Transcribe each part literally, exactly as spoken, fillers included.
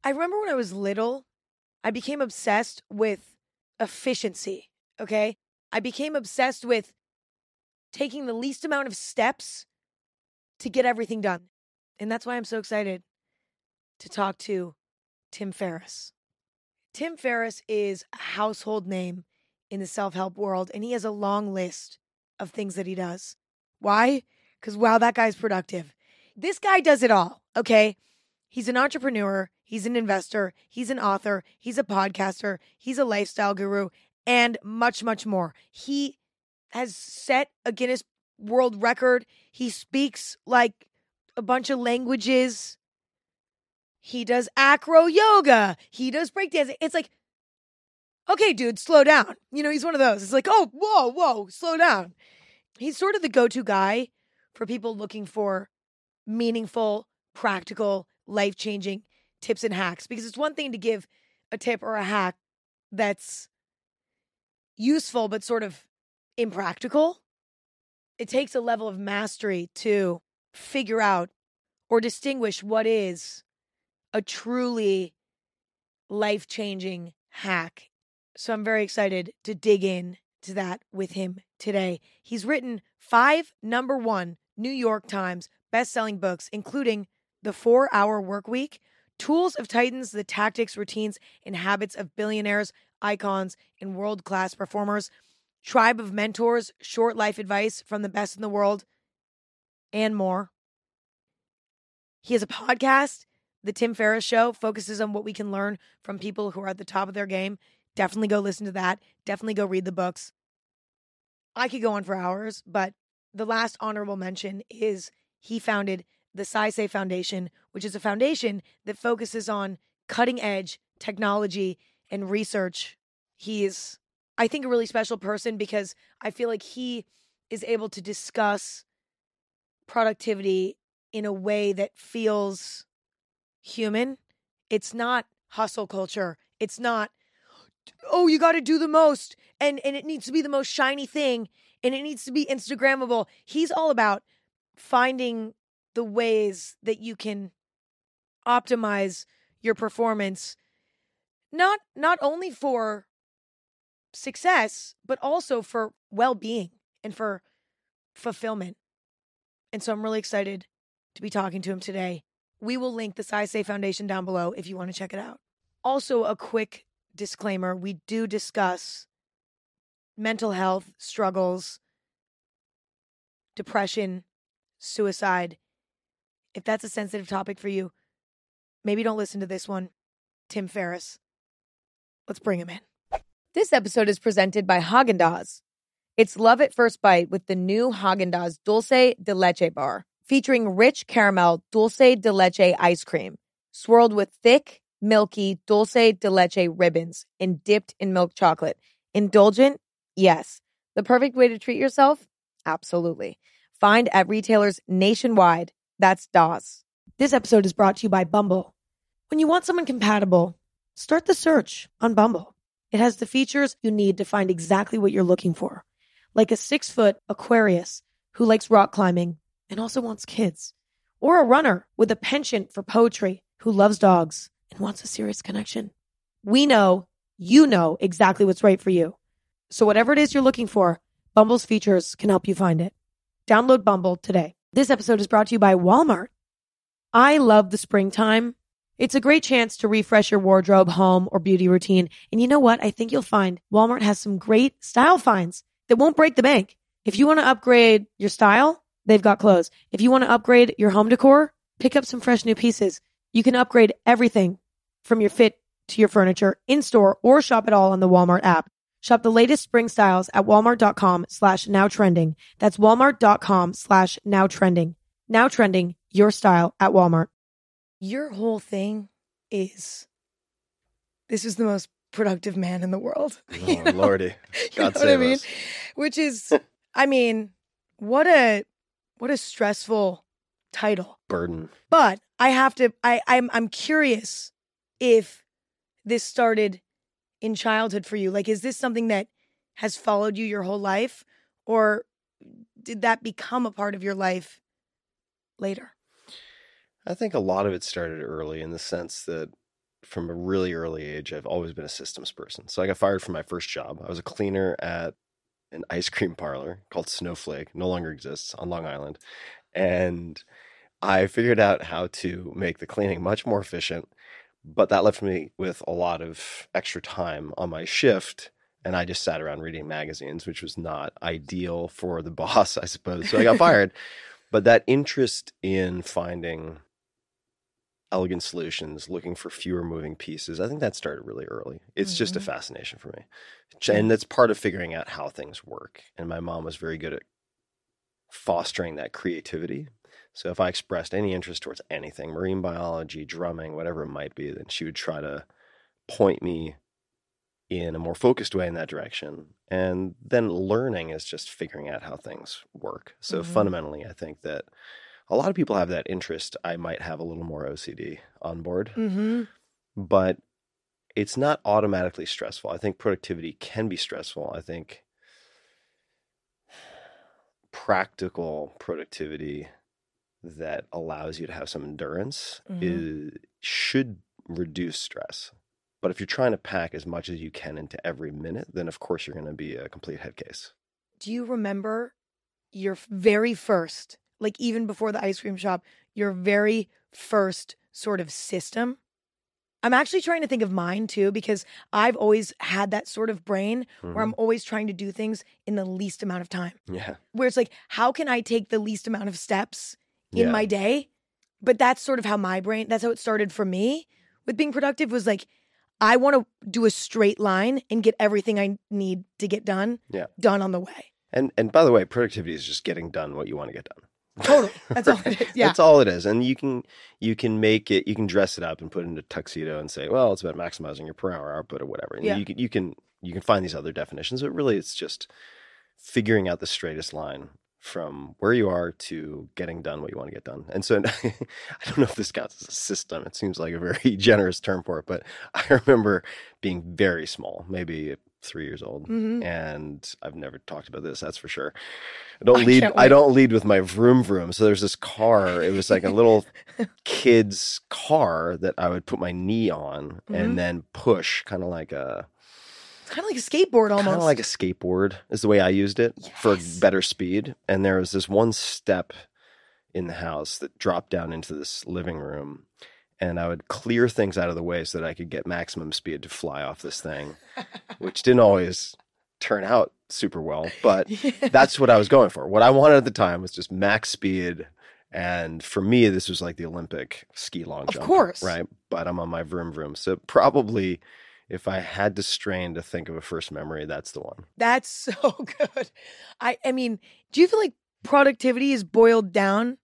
I remember when I was little, I became obsessed with efficiency, okay? I became obsessed with taking the least amount of steps to get everything done. And that's why I'm so excited to talk to Tim Ferriss. Tim Ferriss is a household name in the self-help world, and he has a long list of things that he does. Why? Because, wow, that guy's productive. This guy does it all, okay? He's an entrepreneur. He's an investor. He's an author. He's a podcaster. He's a lifestyle guru, and much, much more. He has set a Guinness World Record. He speaks like a bunch of languages. He does acro yoga. He does breakdancing. It's like, okay, dude, slow down. You know, he's one of those. It's like, oh, whoa, whoa, slow down. He's sort of the go-to guy for people looking for meaningful, practical, life-changing tips and hacks. Because it's one thing to give a tip or a hack that's useful but sort of impractical. It takes a level of mastery to figure out or distinguish what is a truly life-changing hack. So I'm very excited to dig in to that with him today. He's written five number one New York Times best-selling books, including The four-Hour Workweek, Tools of Titans, the Tactics, Routines, and Habits of Billionaires, Icons, and World-Class Performers, Tribe of Mentors, Short Life Advice from the Best in the World, and more. He has a podcast. The Tim Ferriss Show focuses on what we can learn from people who are at the top of their game. Definitely go listen to that. Definitely go read the books. I could go on for hours, but the last honorable mention is he founded the SciSafe Foundation, which is a foundation that focuses on cutting-edge technology and research. He is, I think, a really special person because I feel like he is able to discuss productivity in a way that feels human. It's not hustle culture. It's not, oh, you got to do the most and, and it needs to be the most shiny thing and it needs to be Instagrammable. He's all about finding the ways that you can optimize your performance, not not only for success, but also for well-being and for fulfillment. And so I'm really excited to be talking to him today. We will link the SciSafe Foundation down below if you want to check it out. Also, a quick disclaimer, we do discuss mental health struggles, depression, suicide. If that's a sensitive topic for you, maybe don't listen to this one. Tim Ferriss. Let's bring him in. This episode is presented by Häagen-Dazs. It's love at first bite with the new Häagen-Dazs Dulce de Leche bar, featuring rich caramel dulce de leche ice cream, swirled with thick, milky dulce de leche ribbons and dipped in milk chocolate. Indulgent? Yes. The perfect way to treat yourself? Absolutely. Find at retailers nationwide. That's D A S. This episode is brought to you by Bumble. When you want someone compatible, start the search on Bumble. It has the features you need to find exactly what you're looking for, like a six-foot Aquarius who likes rock climbing and also wants kids, or a runner with a penchant for poetry who loves dogs and wants a serious connection. We know you know exactly what's right for you. So whatever it is you're looking for, Bumble's features can help you find it. Download Bumble today. This episode is brought to you by Walmart. I love the springtime. It's a great chance to refresh your wardrobe, home, or beauty routine. And you know what? I think you'll find Walmart has some great style finds that won't break the bank. If you want to upgrade your style, they've got clothes. If you want to upgrade your home decor, pick up some fresh new pieces. You can upgrade everything from your fit to your furniture in-store or shop it all on the Walmart app. Shop the latest spring styles at walmart.com slash now trending. That's walmart.com slash now trending. Now trending, your style at Walmart. Your whole thing is, this is the most productive man in the world. Oh, you know? Lordy. God you know save what I mean? us. Which is, I mean, what a what a stressful title. Burden. But I have to, I, I'm I'm curious if this started in childhood for you. Like, is this something that has followed you your whole life? Or did that become a part of your life later? I think a lot of it started early in the sense that from a really early age, I've always been a systems person. So I got fired from my first job. I was a cleaner at an ice cream parlor called Snowflake, no longer exists, on Long Island. And I figured out how to make the cleaning much more efficient, but that left me with a lot of extra time on my shift. And I just sat around reading magazines, which was not ideal for the boss, I suppose. So I got fired. But that interest in finding elegant solutions, looking for fewer moving pieces, I think that started really early. It's mm-hmm. just a fascination for me. And that's part of figuring out how things work. And my mom was very good at fostering that creativity. So if I expressed any interest towards anything, marine biology, drumming, whatever it might be, then she would try to point me in a more focused way in that direction. And then learning is just figuring out how things work. So mm-hmm. fundamentally, I think that a lot of people have that interest. I might have a little more O C D on board, mm-hmm. but it's not automatically stressful. I think productivity can be stressful. I think practical productivity that allows you to have some endurance mm-hmm. is should reduce stress. But if you're trying to pack as much as you can into every minute, then of course you're going to be a complete head case. Do you remember your very first, like even before the ice cream shop, your very first sort of system? I'm actually trying to think of mine too, because I've always had that sort of brain mm-hmm. where I'm always trying to do things in the least amount of time. Yeah. Where it's like, how can I take the least amount of steps in yeah. my day? But that's sort of how my brain, that's how it started for me with being productive, was like, I want to do a straight line and get everything I need to get done, yeah. done on the way. And and by the way, productivity is just getting done what you want to get done. Totally. That's all it is. Yeah. That's all it is. And you can you can make it, you can dress it up and put it in a tuxedo and say, well, it's about maximizing your per hour output or whatever. And yeah. you can you can you can find these other definitions, but really it's just figuring out the straightest line from where you are to getting done what you want to get done. And so I don't know if this counts as a system. It seems like a very generous term for it, but I remember being very small, maybe three years old. Mm-hmm. And I've never talked about this, that's for sure. I don't I lead I don't lead with my vroom vroom. So there's this car. It was like a little kid's car that I would put my knee on mm-hmm. and then push, kind of like a It's kind of like a skateboard almost. Kind of like a skateboard is the way I used it yes. for better speed. And there was this one step in the house that dropped down into this living room. And I would clear things out of the way so that I could get maximum speed to fly off this thing, which didn't always turn out super well. But yeah. that's what I was going for. What I wanted at the time was just max speed. And for me, this was like the Olympic ski long jump. Of course. Right? But I'm on my vroom vroom. So probably... if I had to strain to think of a first memory, that's the one. That's so good. I I mean, do you feel like productivity is boiled down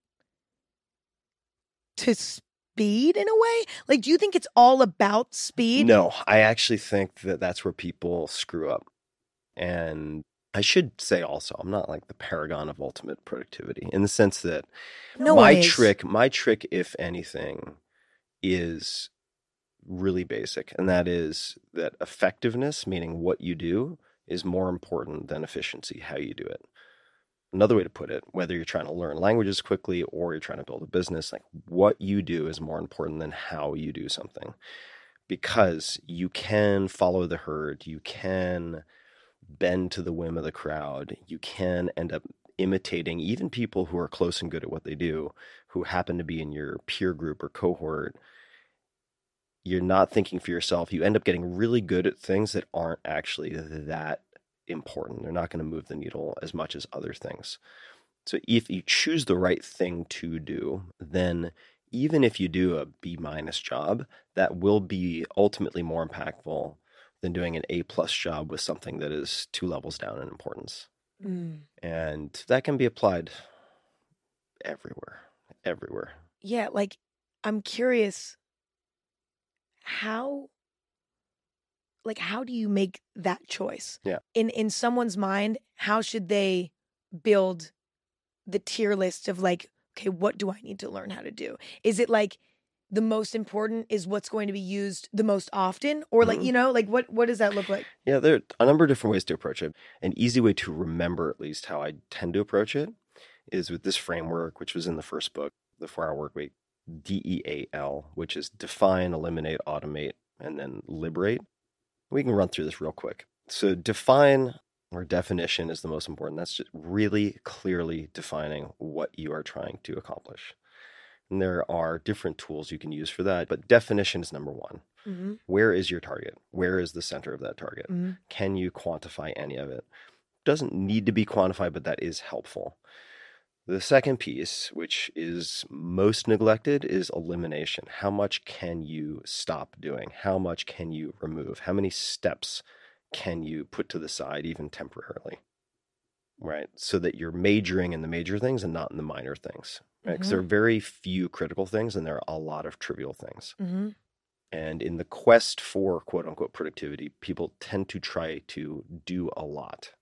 to speed in a way? Like, do you think it's all about speed? No, I actually think that that's where people screw up. And I should say also, I'm not like the paragon of ultimate productivity in the sense that no my trick, my trick, if anything, is really basic, and that is that effectiveness, meaning what you do, is more important than efficiency, how you do it. Another way to put it, whether you're trying to learn languages quickly or you're trying to build a business, like what you do is more important than how you do something, because you can follow the herd, you can bend to the whim of the crowd, you can end up imitating even people who are close and good at what they do, who happen to be in your peer group or cohort. You're not thinking for yourself. You end up getting really good at things that aren't actually that important. They're not going to move the needle as much as other things. So if you choose the right thing to do, then even if you do a B minus job, that will be ultimately more impactful than doing an A plus job with something that is two levels down in importance. Mm. And that can be applied everywhere, everywhere. Yeah, like I'm curious. How, like, how do you make that choice? Yeah. In in someone's mind, how should they build the tier list of like, okay, what do I need to learn how to do? Is it like the most important is what's going to be used the most often? Or like, mm-hmm. you know, like what, what does that look like? Yeah, there are a number of different ways to approach it. An easy way to remember at least how I tend to approach it is with this framework, which was in the first book, The four hour Workweek. D E A L, which is define, eliminate, automate, and then liberate. We can run through this real quick. So define or definition is the most important. That's just really clearly defining what you are trying to accomplish. And there are different tools you can use for that, but definition is number one. Mm-hmm. Where is your target? Where is the center of that target? Mm-hmm. Can you quantify any of it? Doesn't need to be quantified, but that is helpful. The second piece, which is most neglected, is elimination. How much can you stop doing? How much can you remove? How many steps can you put to the side, even temporarily? Right? So that you're majoring in the major things and not in the minor things. Right? Because Mm-hmm. there are very few critical things and there are a lot of trivial things. Mm-hmm. And in the quest for quote unquote productivity, people tend to try to do a lot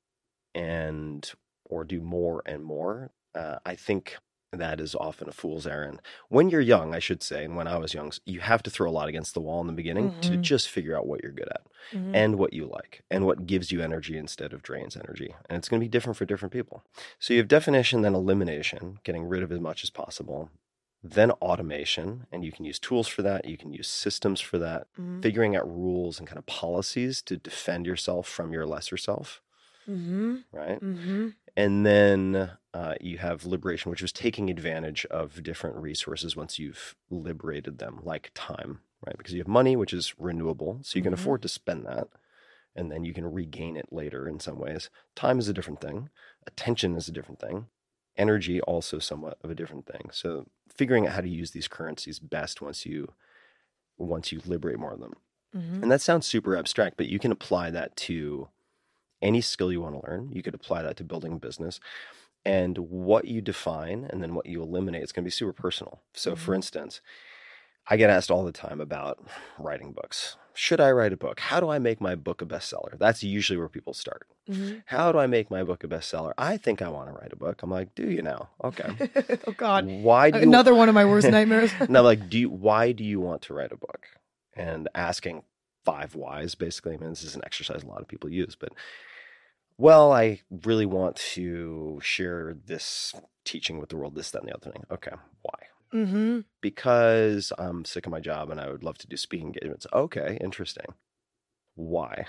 and or do more and more. Uh, I think that is often a fool's errand. When you're young, I should say, and when I was young, you have to throw a lot against the wall in the beginning Mm-hmm. to just figure out what you're good at Mm-hmm. and what you like and what gives you energy instead of drains energy. And it's going to be different for different people. So you have definition, then elimination, getting rid of as much as possible, then automation, and you can use tools for that. You can use systems for that, Mm-hmm. figuring out rules and kind of policies to defend yourself from your lesser self, Mm-hmm. right? Mm-hmm. And then uh, you have liberation, which is taking advantage of different resources once you've liberated them, like time, right? Because you have money, which is renewable, so you can Mhm. afford to spend that, and then you can regain it later in some ways. Time is a different thing. Attention is a different thing. Energy also somewhat of a different thing. So figuring out how to use these currencies best once you once you liberate more of them. Mm-hmm. And that sounds super abstract, but you can apply that to any skill you want to learn. You could apply that to building a business. And what you define and then what you eliminate is going to be super personal. So, for Mhm. instance, I get asked all the time about writing books. Should I write a book? How do I make my book a bestseller? That's usually where people start. Mm-hmm. How do I make my book a bestseller? I think I want to write a book. I'm like, do you now? Okay. Oh God, Why do you another one of my worst nightmares. now, like, do you, why do you want to write a book? And asking five whys, basically. I mean, this is an exercise a lot of people use, but well, I really want to share this teaching with the world, this, that, and the other thing. Okay, why? Mm-hmm. Because I'm sick of my job and I would love to do speaking engagements. Okay, interesting. Why?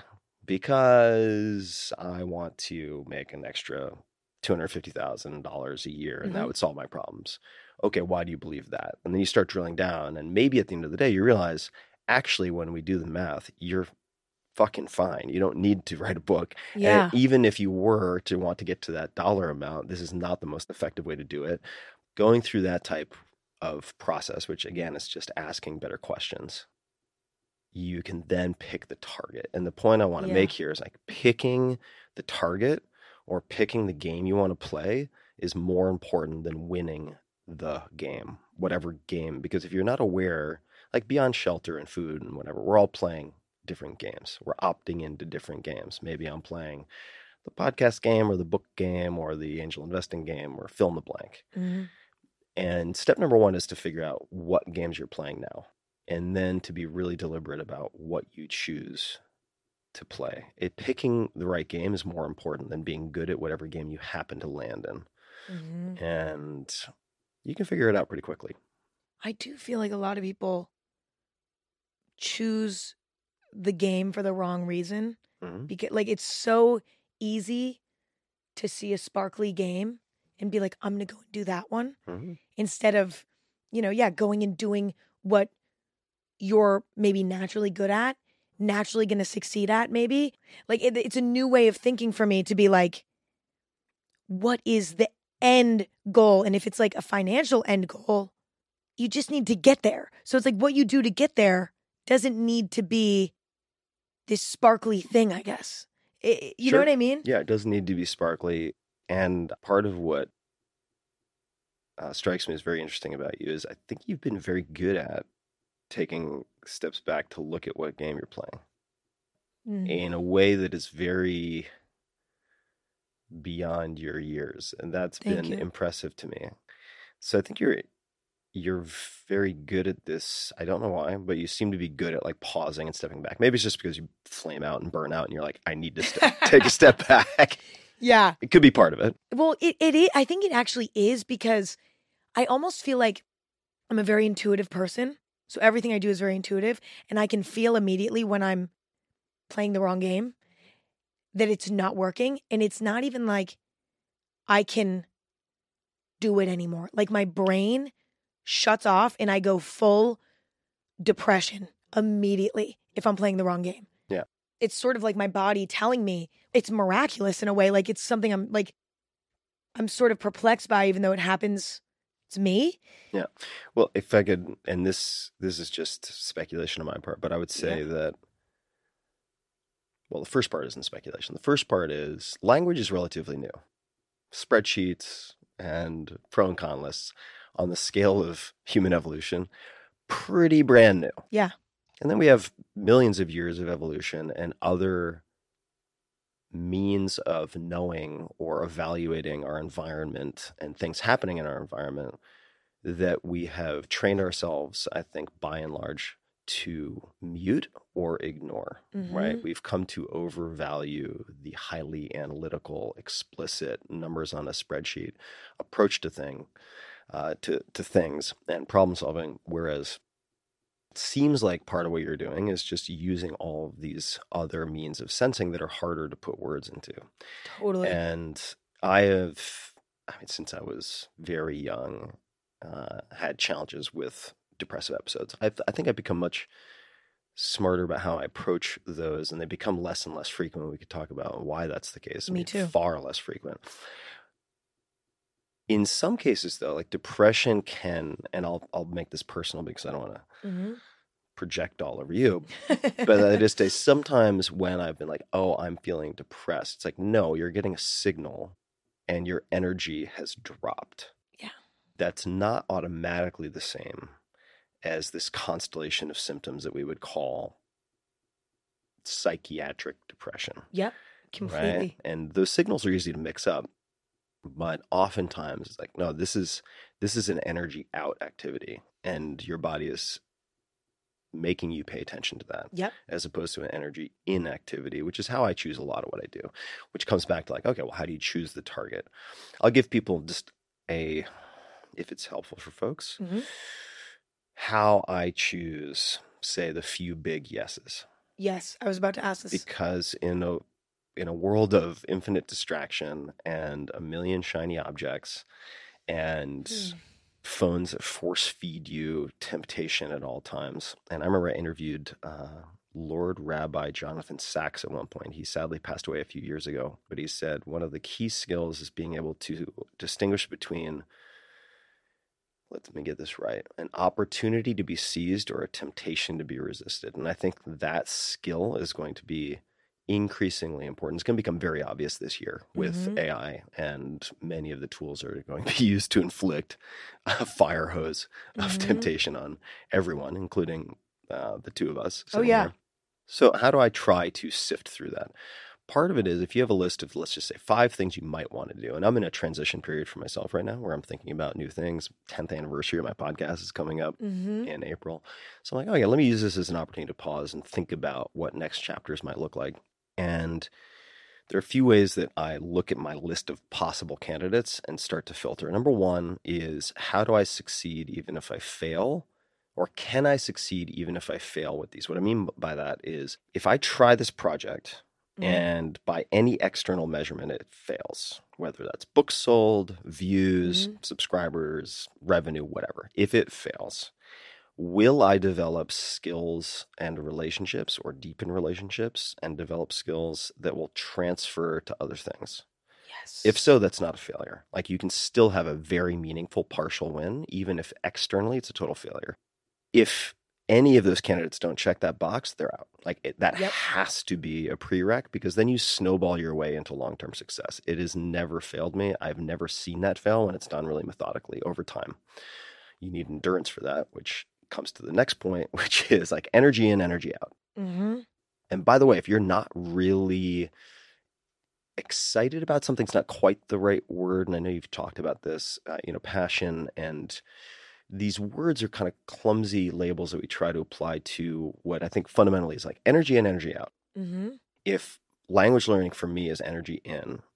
Because I want to make an extra two hundred fifty thousand dollars a year and Mhm. that would solve my problems. Okay, why do you believe that? And then you start drilling down and maybe at the end of the day, you realize actually when we do the math, you're fucking fine. You don't need to write a book. Yeah. And even if you were to want to get to that dollar amount, this is not the most effective way to do it. Going through that type of process, which again is just asking better questions, you can then pick the target. And the point I want to Yeah. make here is like picking the target or picking the game you want to play is more important than winning the game, whatever game. Because if you're not aware, like beyond shelter and food and whatever, we're all playing different games. We're opting into different games. Maybe I'm playing the podcast game or the book game or the angel investing game or fill in the blank. Mm-hmm. And step number one is to figure out what games you're playing now. And then to be really deliberate about what you choose to play. It picking the right game is more important than being good at whatever game you happen to land in. Mm-hmm. And you can figure it out pretty quickly. I do feel like a lot of people choose the game for the wrong reason. Mhm. Because like it's so easy to see a sparkly game and be like, I'm gonna go and do that one Mhm. instead of, you know, yeah, going and doing what you're maybe naturally good at, naturally gonna succeed at, maybe. Like it, it's a new way of thinking for me to be like, what is the end goal? And if it's like a financial end goal, you just need to get there. So it's like what you do to get there doesn't need to be this sparkly thing, I guess. It, you Sure. know what I mean? Yeah, it doesn't need to be sparkly. And part of what uh, strikes me as very interesting about you is I think you've been very good at taking steps back to look at what game you're playing Mm. in a way that is very beyond your years. And that's Thank been you. impressive to me. So I think you're you're very good at this. I don't know why, but you seem to be good at like pausing and stepping back. Maybe it's just because you flame out and burn out and you're like, I need to step, take a step back. Yeah. It could be part of it. Well, it, it is. I think it actually is because I almost feel like I'm a very intuitive person. So everything I do is very intuitive. And I can feel immediately when I'm playing the wrong game that it's not working. And it's not even like I can do it anymore. Like my brain shuts off and I go full depression immediately if I'm playing the wrong game. Yeah. It's sort of like my body telling me it's miraculous in a way. Like it's something I'm like, I'm sort of perplexed by, even though it happens to me. Yeah. Well, if I could, and this this is just speculation on my part, but I would say Yeah. that, well, the first part isn't speculation. The first part is language is relatively new. Spreadsheets and pro and con lists on the scale of human evolution, pretty brand new. Yeah. And then we have millions of years of evolution and other means of knowing or evaluating our environment and things happening in our environment that we have trained ourselves, I think, by and large, to mute or ignore, Mm-hmm. right? We've come to overvalue the highly analytical, explicit numbers on a spreadsheet approach to thing, uh, to to things and problem solving, whereas it seems like part of what you're doing is just using all of these other means of sensing that are harder to put words into. Totally. And I have, I mean, since I was very young, uh, had challenges with depressive episodes. I've, I think I've become much smarter about how I approach those, and they become less and less frequent. We could talk about why that's the case. I Me mean, too. Far less frequent. In some cases, though, like depression can, and I'll I'll make this personal because I don't want to Mm-hmm. project all over you, but I just say sometimes when I've been like, oh, I'm feeling depressed, it's like, no, you're getting a signal and your energy has dropped. Yeah. That's not automatically the same as this constellation of symptoms that we would call psychiatric depression. Yep. Completely. Right? And those signals are easy to mix up, but oftentimes it's like, no, this is this is an energy out activity, and your body is making you pay attention to that. Yep. As opposed to an energy inactivity, which is how I choose a lot of what I do, which comes back to like, okay, well, how do you choose the target? I'll give people just a, if it's helpful for folks, Mm-hmm. how I choose, say, the few big yeses. Yes. I was about to ask this. Because in a in a world of infinite distraction and a million shiny objects and Mm. phones that force feed you temptation at all times. And I remember I interviewed uh, Lord Rabbi Jonathan Sachs at one point. He sadly passed away a few years ago, but he said one of the key skills is being able to distinguish between, let me get this right, an opportunity to be seized or a temptation to be resisted. And I think that skill is going to be increasingly important. It's going to become very obvious this year with Mhm. A I, and many of the tools are going to be used to inflict a fire hose of Mhm. temptation on everyone, including uh, the two of us. Oh, sitting yeah. here. So how do I try to sift through that? Part of it is if you have a list of, let's just say, five things you might want to do. And I'm in a transition period for myself right now where I'm thinking about new things. tenth anniversary of my podcast is coming up Mm-hmm. in April. So I'm like, oh yeah, let me use this as an opportunity to pause and think about what next chapters might look like. And there are a few ways that I look at my list of possible candidates and start to filter. Number one is, how do I succeed even if I fail? Or can I succeed even if I fail with these? What I mean by that is, if I try this project Mm-hmm. and by any external measurement it fails, whether that's books sold, views, Mhm. subscribers, revenue, whatever, if it fails, will I develop skills and relationships or deepen relationships and develop skills that will transfer to other things? Yes. If so, that's not a failure. Like, you can still have a very meaningful partial win, even if externally it's a total failure. If any of those candidates don't check that box, they're out. Like, it, that Yep. has to be a prereq, because then you snowball your way into long-term success. It has never failed me. I've never seen that fail when it's done really methodically over time. You need endurance for that, which comes to the next point, which is like energy in, energy out. Mm-hmm. And by the way, if you're not really excited about something's not quite the right word, and I know you've talked about this, uh, you know, passion, and these words are kind of clumsy labels that we try to apply to what I think fundamentally is like energy in, energy out. Mm-hmm. If language learning for me is energy in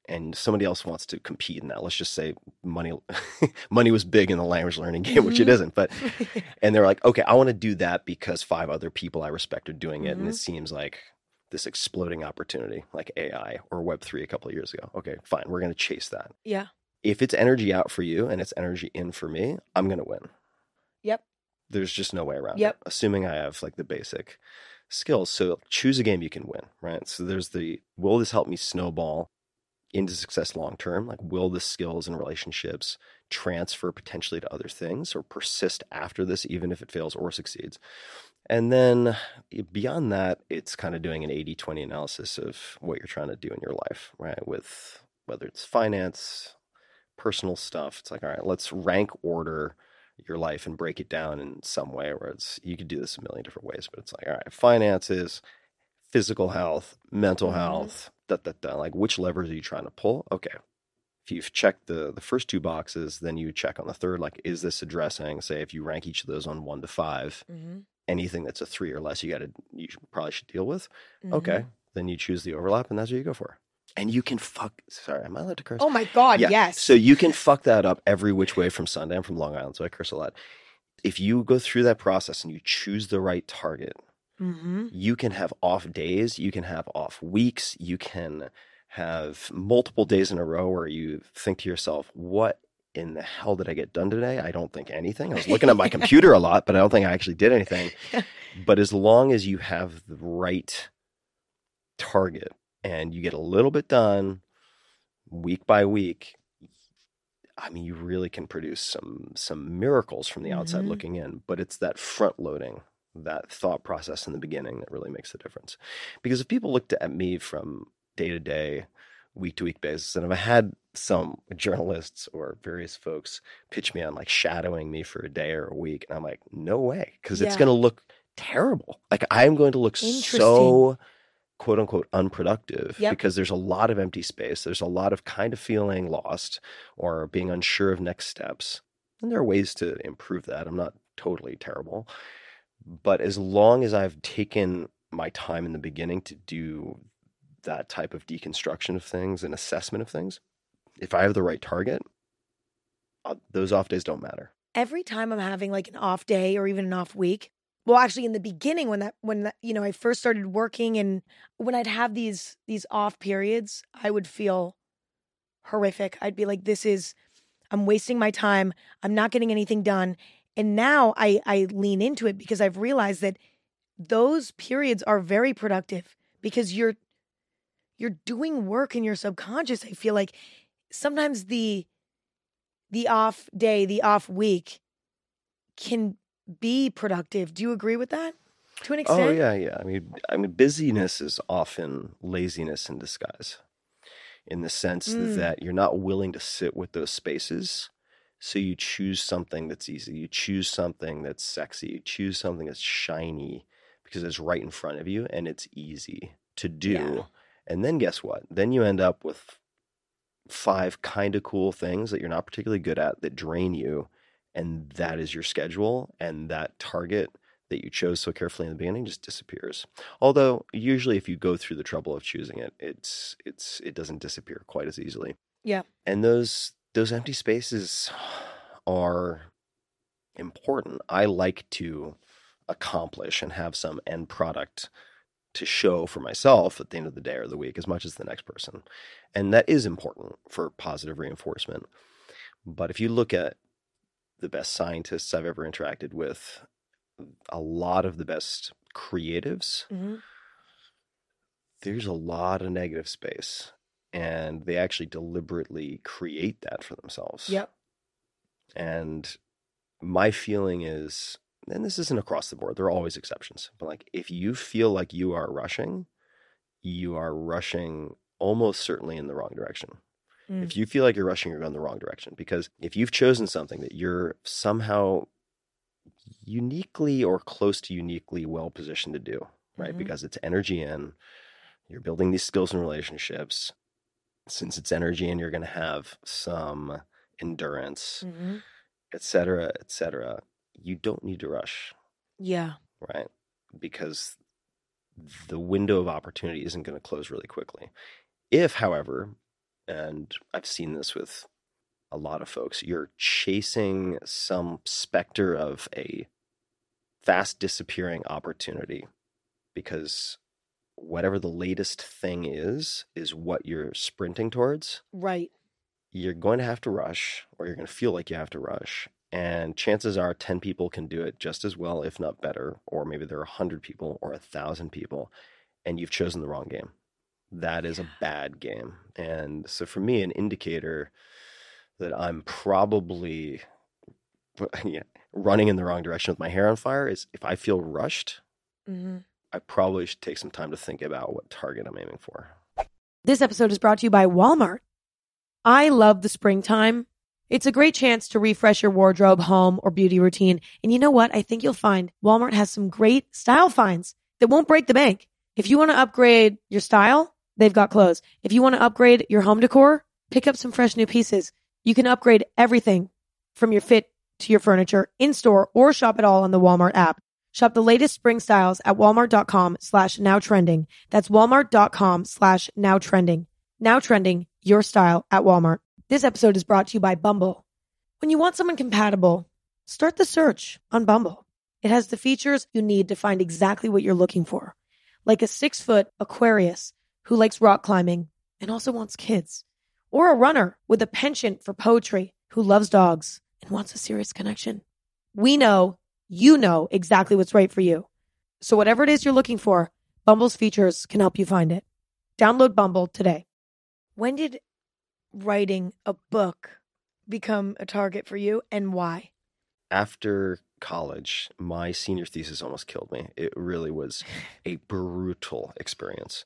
and somebody else wants to compete in that. Let's just say money money was big in the language learning game, which it Mhm. isn't. But and they're like, okay, I want to do that because five other people I respect are doing it, and Mhm. it seems like this exploding opportunity, like A I or Web three a couple of years ago. Okay, fine, we're going to chase that. Yeah. If it's energy out for you and it's energy in for me, I'm going to win. Yep. There's just no way around Yep. it, assuming I have like the basic skills. So choose a game you can win, right? So there's the, will this help me snowball into success long term? Like, will the skills and relationships transfer potentially to other things or persist after this, even if it fails or succeeds? And then beyond that, it's kind of doing an eighty twenty analysis of what you're trying to do in your life, right? With whether it's finance, personal stuff. It's like, all right, let's rank order your life and break it down in some way where it's, you could do this a million different ways, but it's like, all right, finances, physical health, mental Mhm. health, da, da, da. Like, which levers are you trying to pull? Okay. If you've checked the, the first two boxes, then you check on the third, like, is this addressing, say, if you rank each of those on one to five, Mhm. anything that's a three or less, you got to, you should, probably should deal with. Mhm. Okay. Then you choose the overlap and that's what you go for. And you can fuck, sorry, am I allowed to curse? Oh my God, Yeah. yes. So you can fuck that up every which way from Sunday. I'm from Long Island, so I curse a lot. If you go through that process and you choose the right target, Mm-hmm. you can have off days, you can have off weeks, you can have multiple days in a row where you think to yourself, what in the hell did I get done today? I don't think anything. I was looking at my computer a lot, but I don't think I actually did anything. But as long as you have the right target and you get a little bit done week by week, I mean, you really can produce some some miracles from the outside Mhm. looking in. But it's that front loading, that thought process in the beginning that really makes the difference. Because if people looked at me from day to day, week to week basis, and if I had some journalists or various folks pitch me on like shadowing me for a day or a week, and I'm like, no way, because it's Yeah. going to look terrible. Like, I'm going to look Interesting. so quote unquote unproductive Yep. because there's a lot of empty space. There's a lot of kind of feeling lost or being unsure of next steps. And there are ways to improve that. I'm not totally terrible. But as long as I've taken my time in the beginning to do that type of deconstruction of things and assessment of things, if I have the right target, uh, those off days don't matter. Every time I'm having like an off day or even an off week, well, actually, in the beginning, when that when that, you know, I first started working, and when I'd have these these off periods, I would feel horrific. I'd be like, "This is, I'm wasting my time. I'm not getting anything done." And now I I lean into it because I've realized that those periods are very productive because you're you're doing work in your subconscious. I feel like sometimes the the off day, the off week can be productive. Do you agree with that to an extent? Oh yeah, yeah. I mean, I mean, busyness is often laziness in disguise, in the sense Mm. that you're not willing to sit with those spaces. So you choose something that's easy. You choose something that's sexy. You choose something that's shiny because it's right in front of you and it's easy to do. Yeah. And then guess what? Then you end up with five kind of cool things that you're not particularly good at that drain you. And that is your schedule. And that target that you chose so carefully in the beginning just disappears. Although usually if you go through the trouble of choosing it, it's it's it doesn't disappear quite as easily. Yeah. And those those empty spaces are important. I like to accomplish and have some end product to show for myself at the end of the day or the week as much as the next person. And that is important for positive reinforcement. But if you look at the best scientists I've ever interacted with, a lot of the best creatives, Mm-hmm. there's a lot of negative space. And they actually deliberately create that for themselves. Yep. And my feeling is, and this isn't across the board, there are always exceptions, but like, if you feel like you are rushing, you are rushing almost certainly in the wrong direction. Mm. If you feel like you're rushing, you're going the wrong direction. Because if you've chosen something that you're somehow uniquely or close to uniquely well positioned to do, right? Mhm. Because it's energy in, you're building these skills and relationships. Since it's energy in, you're going to have some endurance, Mhm. et cetera, et cetera. You don't need to rush, Yeah. right? Because the window of opportunity isn't going to close really quickly. If, however, and I've seen this with a lot of folks, you're chasing some specter of a fast disappearing opportunity because whatever the latest thing is, is what you're sprinting towards. Right. You're going to have to rush, or you're going to feel like you have to rush. And chances are ten people can do it just as well, if not better. Or maybe there are one hundred people or one thousand people, and you've chosen the wrong game. That is a bad game. And so for me, an indicator that I'm probably yeah, running in the wrong direction with my hair on fire is if I feel rushed, Mm-hmm. I probably should take some time to think about what target I'm aiming for. This episode is brought to you by Walmart. I love the springtime. It's a great chance to refresh your wardrobe, home, or beauty routine. And you know what? I think you'll find Walmart has some great style finds that won't break the bank. If you want to upgrade your style, they've got clothes. If you want to upgrade your home decor, pick up some fresh new pieces. You can upgrade everything from your fit to your furniture in-store or shop it all on the Walmart app. Shop the latest spring styles at walmart.com slash now trending. That's walmart.com slash now trending. Now trending, your style at Walmart. This episode is brought to you by Bumble. When you want someone compatible, start the search on Bumble. It has the features you need to find exactly what you're looking for. Like a six-foot Aquarius who likes rock climbing and also wants kids. Or a runner with a penchant for poetry who loves dogs and wants a serious connection. We know you know exactly what's right for you. So whatever it is you're looking for, Bumble's features can help you find it. Download Bumble today. When did writing a book become a target for you, and why? After college, my senior thesis almost killed me. It really was a brutal experience.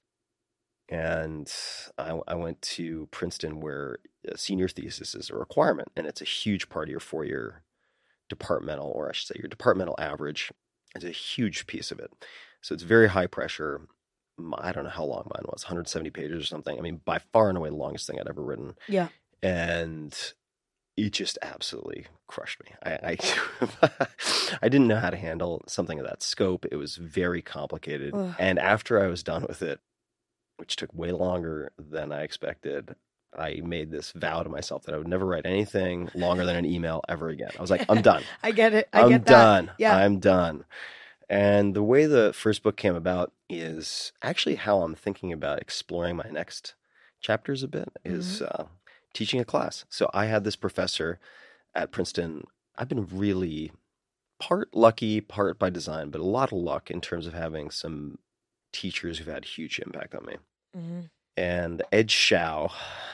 And I, I went to Princeton, where a senior thesis is a requirement, and it's a huge part of your four-year departmental, or I should say your departmental average. It's a huge piece of it. So it's very high pressure. I don't know how long mine was, one hundred seventy pages or something. I mean, by far and away the longest thing I'd ever written. Yeah. And it just absolutely crushed me. I I, I didn't know how to handle something of that scope. It was very complicated. Ugh. And after I was done with it, which took way longer than I expected, I made this vow to myself that I would never write anything longer than an email ever again. I was like, I'm done. I get it. I I'm get that. done. Yeah. I'm done. And the way the first book came about is actually how I'm thinking about exploring my next chapters a bit, is Mm-hmm. uh, teaching a class. So I had this professor at Princeton. I've been really part lucky, part by design, but a lot of luck in terms of having some teachers who've had huge impact on me. Mm-hmm. And Ed Schau,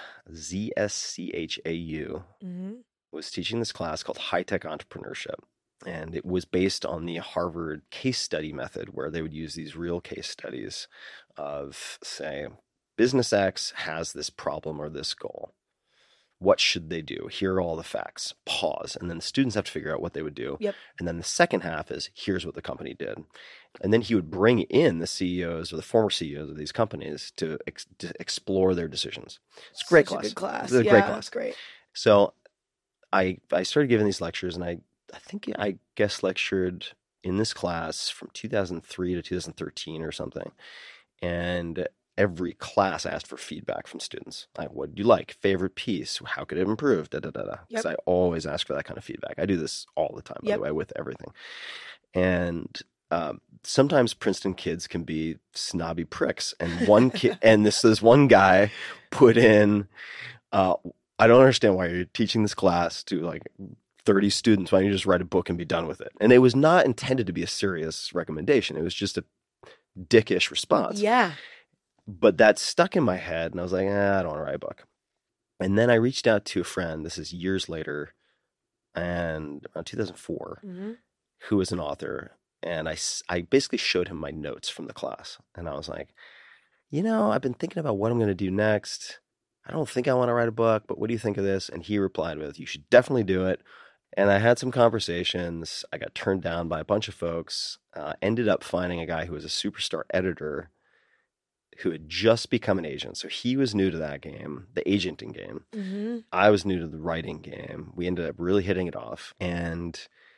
Z S C H A U, Mm-hmm. was teaching this class called High-Tech Entrepreneurship. And it was based on the Harvard case study method, where they would use these real case studies of, say, business X has this problem or this goal. What should they do? Here are all the facts. Pause. And then the students have to figure out what they would do. Yep. And then the second half is, here's what the company did. And then he would bring in the C E Os or the former C E Os of these companies to, ex- to explore their decisions. It's a great Such class. A good class. It's a yeah, great class. It's great. So I I started giving these lectures, and I, I think I guest lectured in this class from two thousand three to two thousand thirteen or something. And every class I asked for feedback from students. Like, what did you like? Favorite piece? How could it improve? Da da da da. Because Yep. I always ask for that kind of feedback. I do this all the time, by Yep. the way, with everything. And um, sometimes Princeton kids can be snobby pricks. And one kid, and this this one guy put in, uh, I don't understand why you're teaching this class to like thirty students. Why don't you just write a book and be done with it? And it was not intended to be a serious recommendation. It was just a dickish response. Yeah. But that stuck in my head, and I was like, eh, I don't want to write a book. And then I reached out to a friend, this is years later, and around two thousand four, Mm-hmm. who was an author. And I, s- I basically showed him my notes from the class. And I was like, you know, I've been thinking about what I'm going to do next. I don't think I want to write a book, but what do you think of this? And he replied with, you should definitely do it. And I had some conversations. I got turned down by a bunch of folks. Uh, ended up finding a guy who was a superstar editor who had just become an agent. So he was new to that game, the agenting game. Mm-hmm. I was new to the writing game. We ended up really hitting it off. And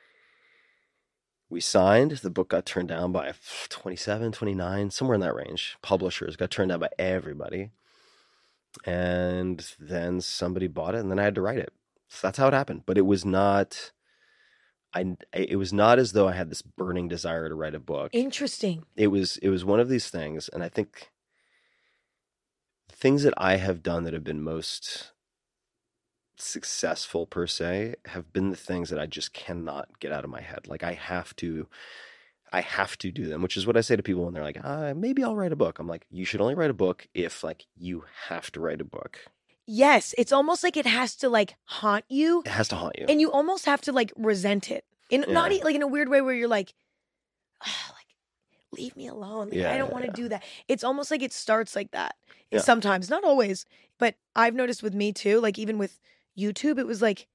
we signed. The book got turned down by twenty-seven, twenty-nine, somewhere in that range. Publishers got turned down by everybody. And then somebody bought it, and then I had to write it. So that's how it happened. But it was not, I, it was not as though I had this burning desire to write a book. Interesting. It was, it was one of these things. And I think things that I have done that have been most successful per se have been the things that I just cannot get out of my head. Like I have to, I have to do them, which is what I say to people when they're like, uh, maybe I'll write a book. I'm like, you should only write a book if like you have to write a book. Yes. It's almost like it has to like haunt you. It has to haunt you. And you almost have to like resent it. In Yeah. not e- like in a weird way where you're like, "Ah, like, leave me alone. Like, Yeah, I don't yeah, want to yeah. do that. It's almost like it starts like that. Yeah. Sometimes, not always. But I've noticed with me too, like even with YouTube, it was like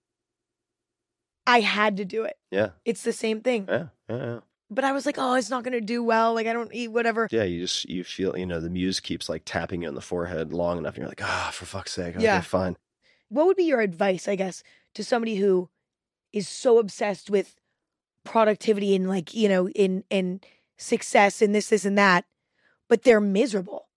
I had to do it. Yeah. It's the same thing. Yeah. Yeah. Yeah. But I was like, oh, it's not going to do well. Like I don't eat whatever. Yeah, you just you feel, you know, the muse keeps like tapping you on the forehead long enough and you're like, ah, for fuck's sake. Okay, Yeah. fine. What would be your advice, I guess, to somebody who is so obsessed with productivity and like, you know, in in success and this, this, and that, but they're miserable?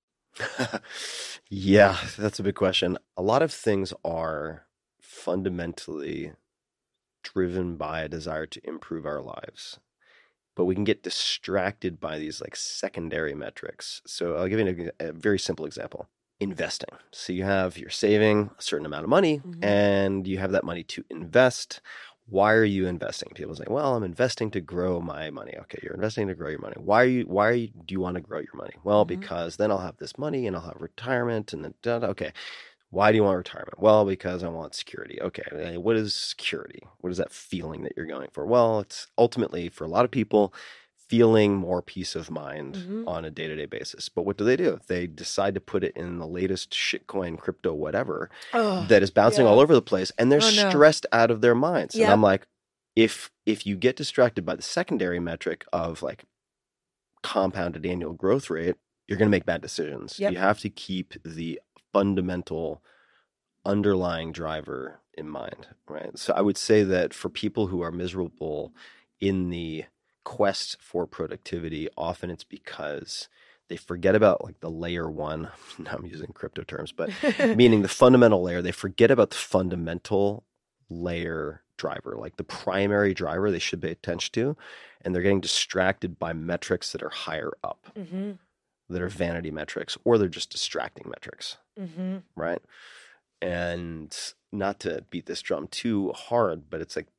Yeah, that's a big question. A lot of things are fundamentally driven by a desire to improve our lives, but we can get distracted by these like secondary metrics. So I'll give you a, a very simple example. Investing. So you have, you're saving a certain amount of money Mhm. and you have that money to invest. Why are you investing? People say, well, I'm investing to grow my money. Okay, you're investing to grow your money. Why are you, why are you, do you want to grow your money? Well, Mhm. because then I'll have this money and I'll have retirement and then, da, da. Okay. Why do you want retirement? Well, because I want security. Okay. What is security? What is that feeling that you're going for? Well, it's ultimately for a lot of people, feeling more peace of mind Mhm. on a day-to-day basis. But what do they do? They decide to put it in the latest shitcoin, crypto, whatever, Ugh, that is bouncing yeah. all over the place, and they're Oh, no. stressed out of their minds. And Yep. I'm like, if if you get distracted by the secondary metric of like compounded annual growth rate, you're going to make bad decisions. Yep. You have to keep the fundamental underlying driver in mind, right? So I would say that for people who are miserable in the quest for productivity, often it's because they forget about like the layer one. Now I'm using crypto terms, but meaning the fundamental layer. They forget about the fundamental layer driver, like the primary driver they should pay attention to, and they're getting distracted by metrics that are higher up, Mm-hmm. that are vanity metrics, or they're just distracting metrics, Mm-hmm. right? And not to beat this drum too hard, but it's like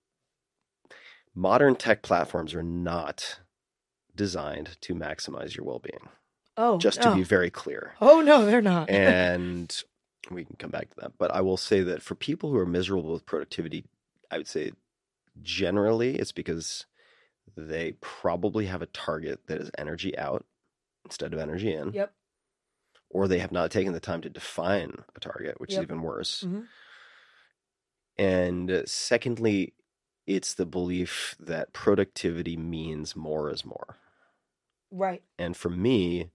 modern tech platforms are not designed to maximize your well-being. Oh, Just to no. be very clear. Oh, no, they're not. And we can come back to that. But I will say that for people who are miserable with productivity, I would say generally it's because they probably have a target that is energy out instead of energy in. Yep. Or they have not taken the time to define a target, which Yep. is even worse. Mm-hmm. And uh, secondly, it's the belief that productivity means more is more. Right. And for me,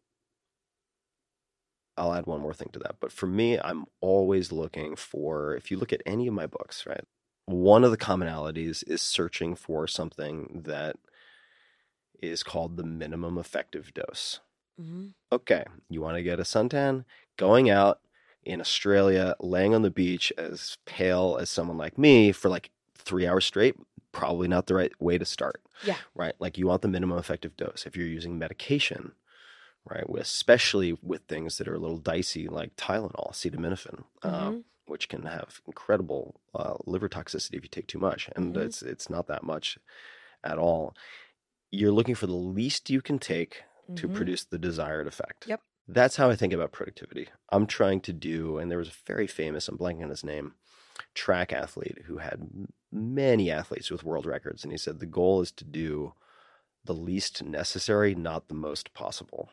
I'll add one more thing to that. But for me, I'm always looking for, if you look at any of my books, right, one of the commonalities is searching for something that is called the minimum effective dose. Mm-hmm. Okay, you want to get a suntan? Going out in Australia, laying on the beach as pale as someone like me for like three hours straight, probably not the right way to start. Yeah. Right? Like you want the minimum effective dose. If you're using medication, right, especially with things that are a little dicey like Tylenol, acetaminophen, uh, Mm-hmm. which can have incredible uh, liver toxicity if you take too much, and Mhm. it's it's not that much at all. You're looking for the least you can take to Mhm. produce the desired effect. Yep. That's how I think about productivity. I'm trying to do, and there was a very famous, I'm blanking on his name, track athlete who had m- many athletes with world records, and he said the goal is to do the least necessary, not the most possible.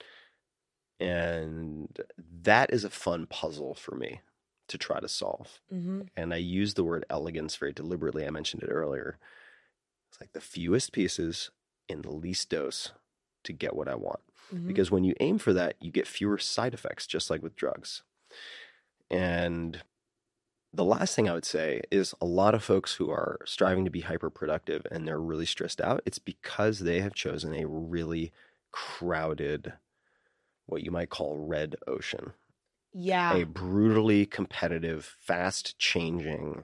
And that is a fun puzzle for me to try to solve. Mm-hmm. And I use the word elegance very deliberately. I mentioned it earlier. It's like the fewest pieces in the least dose to get what I want. Mm-hmm. Because when you aim for that, you get fewer side effects, just like with drugs. And the last thing I would say is a lot of folks who are striving to be hyper productive and they're really stressed out, it's because they have chosen a really crowded, what you might call red ocean. Yeah. a brutally competitive, fast changing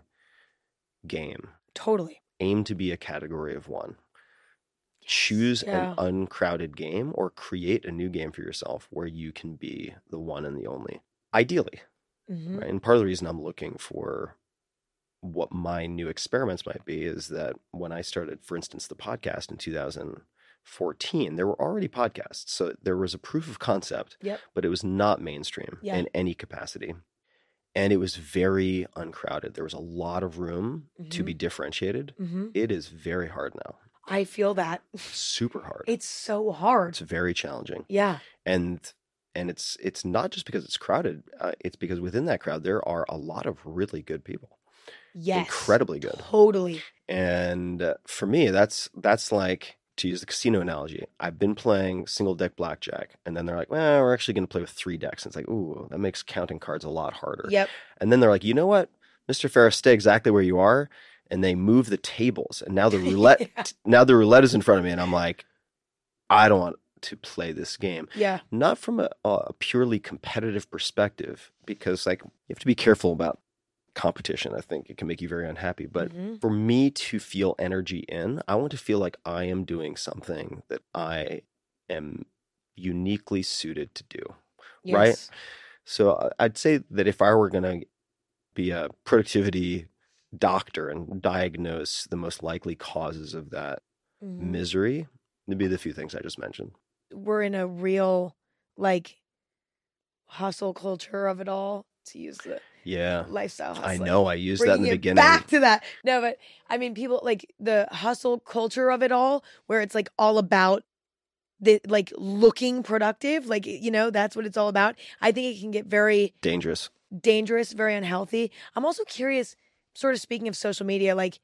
game. Totally. Aim to be a category of one. Choose Yeah. an uncrowded game or create a new game for yourself where you can be the one and the only. Ideally. Mm-hmm. Right? And part of the reason I'm looking for what my new experiments might be is that when I started, for instance, the podcast in two thousand fourteen, there were already podcasts. So there was a proof of concept, Yep. but it was not mainstream Yeah. in any capacity. And it was very uncrowded. There was a lot of room Mm-hmm. to be differentiated. Mm-hmm. It is very hard now. I feel that. Super hard. It's so hard. It's very challenging. Yeah. And and it's it's not just because it's crowded. Uh, it's because within that crowd, there are a lot of really good people. Yes. Incredibly good. Totally. And uh, for me, that's that's like, to use the casino analogy, I've been playing single deck blackjack, and then they're like, well, we're actually going to play with three decks. And it's like, ooh, that makes counting cards a lot harder. Yep. And then they're like, you know what, Mister Ferris, stay exactly where you are. And they move the tables, and now the roulette, Yeah. now the roulette is in front of me, and I'm like, I don't want to play this game. Yeah. Not from a, a purely competitive perspective, because like you have to be careful about competition. I think it can make you very unhappy. But Mm-hmm. for me to feel energy in, I want to feel like I am doing something that I am uniquely suited to do. Yes. Right? So uh, I'd say that if I were going to be a productivity doctor and diagnose the most likely causes of that Mm-hmm. misery, it'd be the few things I just mentioned. We're in a real like hustle culture of it all, to use the Yeah. lifestyle hustle. I know. I used that in Bringing the it beginning. back to that. No, but I mean, people like the hustle culture of it all, where it's like all about the like looking productive. Like, you know, that's what it's all about. I think it can get very Dangerous. dangerous, very unhealthy. I'm also curious, sort of speaking of social media, like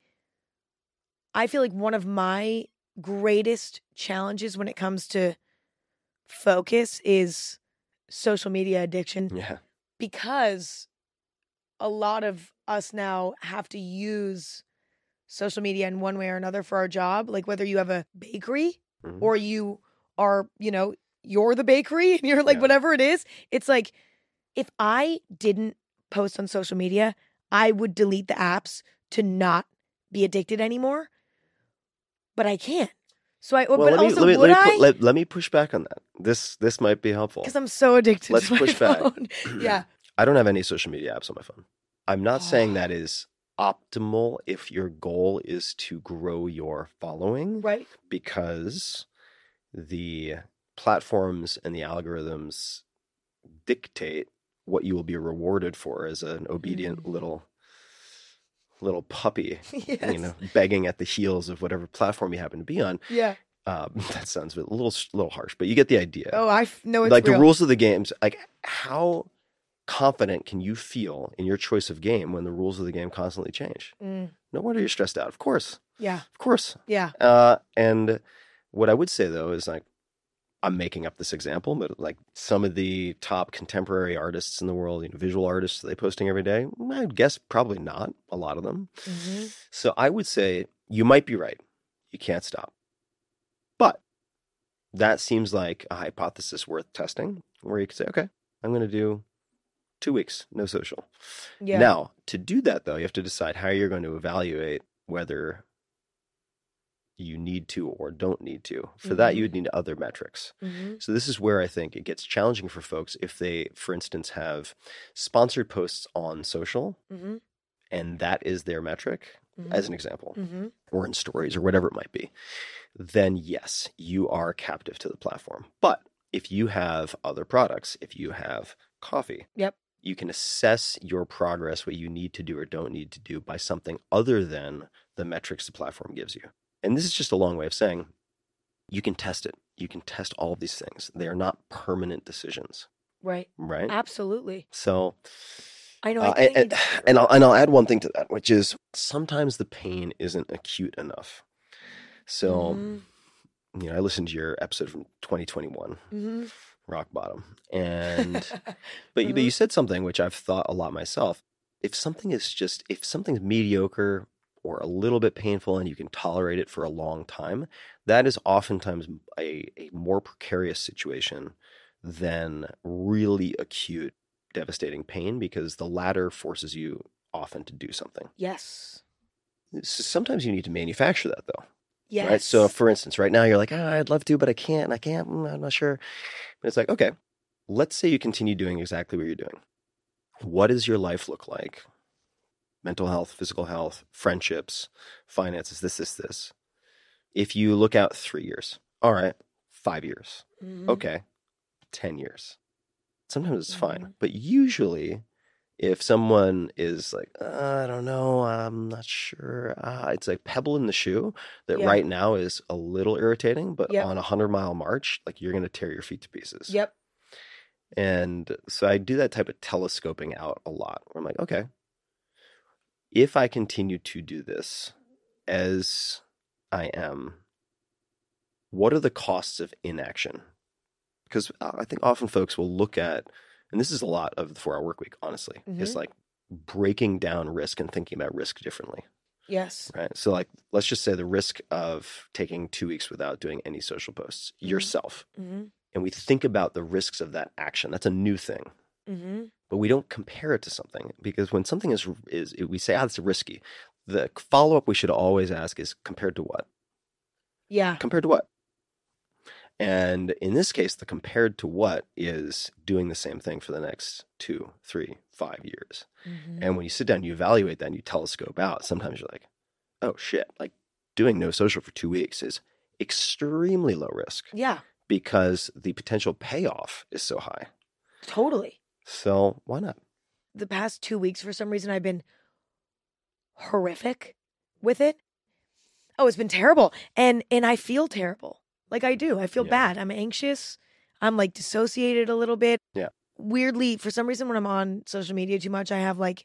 I feel like one of my greatest challenges when it comes to focus is social media addiction, Yeah. because a lot of us now have to use social media in one way or another for our job. Like whether you have a bakery Mhm. or you are, you know, you're the bakery and you're like Yeah. whatever it is. It's like if I didn't post on social media, I would delete the apps to not be addicted anymore. But I can't. So I, Well, but let me, also let me, would let me, I? pu- let, let me push back on that. This this might be helpful. Because I'm so addicted Let's to my push back. phone. Yeah. I don't have any social media apps on my phone. I'm not saying Oh. that is optimal if your goal is to grow your following, Right. because the platforms and the algorithms dictate what you will be rewarded for as an obedient Mm. little little puppy, Yes. you know, begging at the heels of whatever platform you happen to be on. Yeah. Um, that sounds a little little harsh, but you get the idea. Oh, I f- know it's like real. the rules of the games, like how confident can you feel in your choice of game when the rules of the game constantly change? Mm. No wonder you're stressed out. Of course, Yeah. of course. Yeah. Uh, and what I would say though is like, I'm making up this example, but like some of the top contemporary artists in the world, you know, visual artists, are they posting every day? I guess probably not. A lot of them. Mm-hmm. So I would say you might be right. You can't stop. But that seems like a hypothesis worth testing, where you could say, okay, I'm going to do two weeks, no social. Yeah. Now, to do that, though, you have to decide how you're going to evaluate whether you need to or don't need to. For that, Mhm. you would need other metrics. Mm-hmm. So this is where I think it gets challenging for folks if they, for instance, have sponsored posts on social, Mm-hmm. and that is their metric, Mm-hmm. as an example, Mm-hmm. or in stories or whatever it might be. Then yes, you are captive to the platform. But if you have other products, if you have coffee, Yep. you can assess your progress, what you need to do or don't need to do, by something other than the metrics the platform gives you. And this is just a long way of saying you can test it. You can test all of these things. They are not permanent decisions, Right. right? Absolutely. So, I know. I uh, think and, and, and, I'll, and I'll add one thing to that, which is sometimes the pain isn't acute enough. So, Mhm. you know, I listened to your episode from twenty twenty-one, Mm-hmm. Rock Bottom, and but you, Mhm. but you said something which I've thought a lot myself. If something is just if something's mediocre or a little bit painful and you can tolerate it for a long time, that is oftentimes a, a more precarious situation than really acute devastating pain because the latter forces you often to do something. Yes. So sometimes you need to manufacture that though. Yes. Right. So for instance, right now you're like, ah, I'd love to, but I can't, and I can't, mm, I'm not sure. But it's like, okay, let's say you continue doing exactly what you're doing. What does your life look like? Mental health, physical health, friendships, finances, this, this, this. If you look out three years, all right, five years, Mhm. okay, ten years. Sometimes it's fine. Mhm. But usually, if someone is like, uh, I don't know, I'm not sure, uh, it's like pebble in the shoe that Yeah. right now is a little irritating, but Yep. on a hundred mile march, like you're going to tear your feet to pieces. Yep. And so I do that type of telescoping out a lot where I'm like, okay, if I continue to do this as I am, what are the costs of inaction? Because I think often folks will look at, and this is a lot of the four-hour work week, honestly, Mhm. is like breaking down risk and thinking about risk differently, Yes. right? So like, let's just say the risk of taking two weeks without doing any social posts Mhm. yourself. Mm-hmm. And we think about the risks of that action. That's a new thing. Mm-hmm. But we don't compare it to something because when something is, is we say, ah, it's risky. The follow-up we should always ask is compared to what? Yeah. Compared to what? And in this case, the compared to what is doing the same thing for the next two, three, five years. Mm-hmm. And when you sit down, you evaluate that and you telescope out, sometimes you're like, oh shit, like doing no social for two weeks is extremely low risk. Yeah. Because the potential payoff is so high. Totally. So why not? The past two weeks, for some reason, I've been horrific with it. Oh, it's been terrible. And and I feel terrible. Like I do. I feel Yeah. bad. I'm anxious. I'm like dissociated a little bit. Yeah. Weirdly, for some reason, when I'm on social media too much, I have like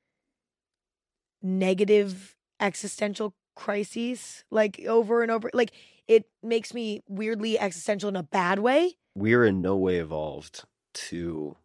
negative existential crises, like over and over. Like it makes me weirdly existential in a bad way. We're in no way evolved to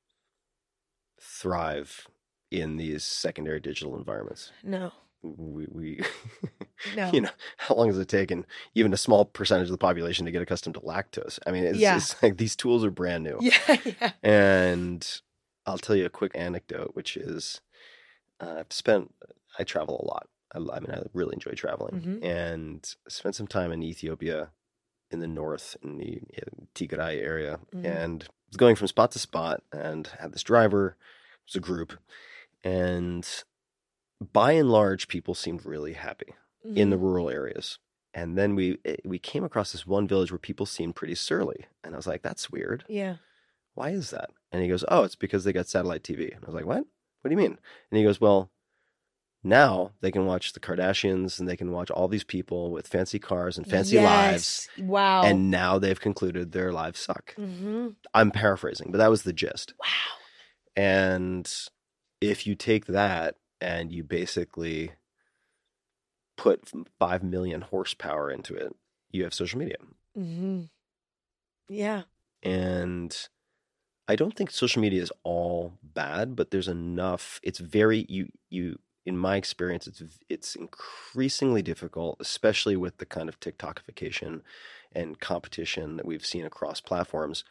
thrive in these secondary digital environments. No. We, we No. you know, how long has it taken even a small percentage of the population to get accustomed to lactose? I mean, it's, Yeah. it's like these tools are brand new. Yeah, yeah. And I'll tell you a quick anecdote, which is uh, I've spent, I travel a lot. I, I mean, I really enjoy traveling. Mhm. And spent some time in Ethiopia in the north, in the in Tigray area, Mhm. and was going from spot to spot and had this driver, it was a group, and by and large, people seemed really happy in the Mhm. rural areas. And then we we came across this one village where people seemed pretty surly. And I was like, that's weird. Yeah. Why is that? And he goes, oh, it's because they got satellite T V. And I was like, what? What do you mean? And he goes, well, now they can watch the Kardashians and they can watch all these people with fancy cars and fancy lives. Yes. Wow. And now they've concluded their lives suck. Mm-hmm. I'm paraphrasing, but that was the gist. Wow. And if you take that and you basically put five million horsepower into it, you have social media. Mm-hmm. Yeah. And I don't think social media is all bad, but there's enough. It's very, you, you, in my experience, it's, it's increasingly difficult, especially with the kind of TikTokification and competition that we've seen across platforms,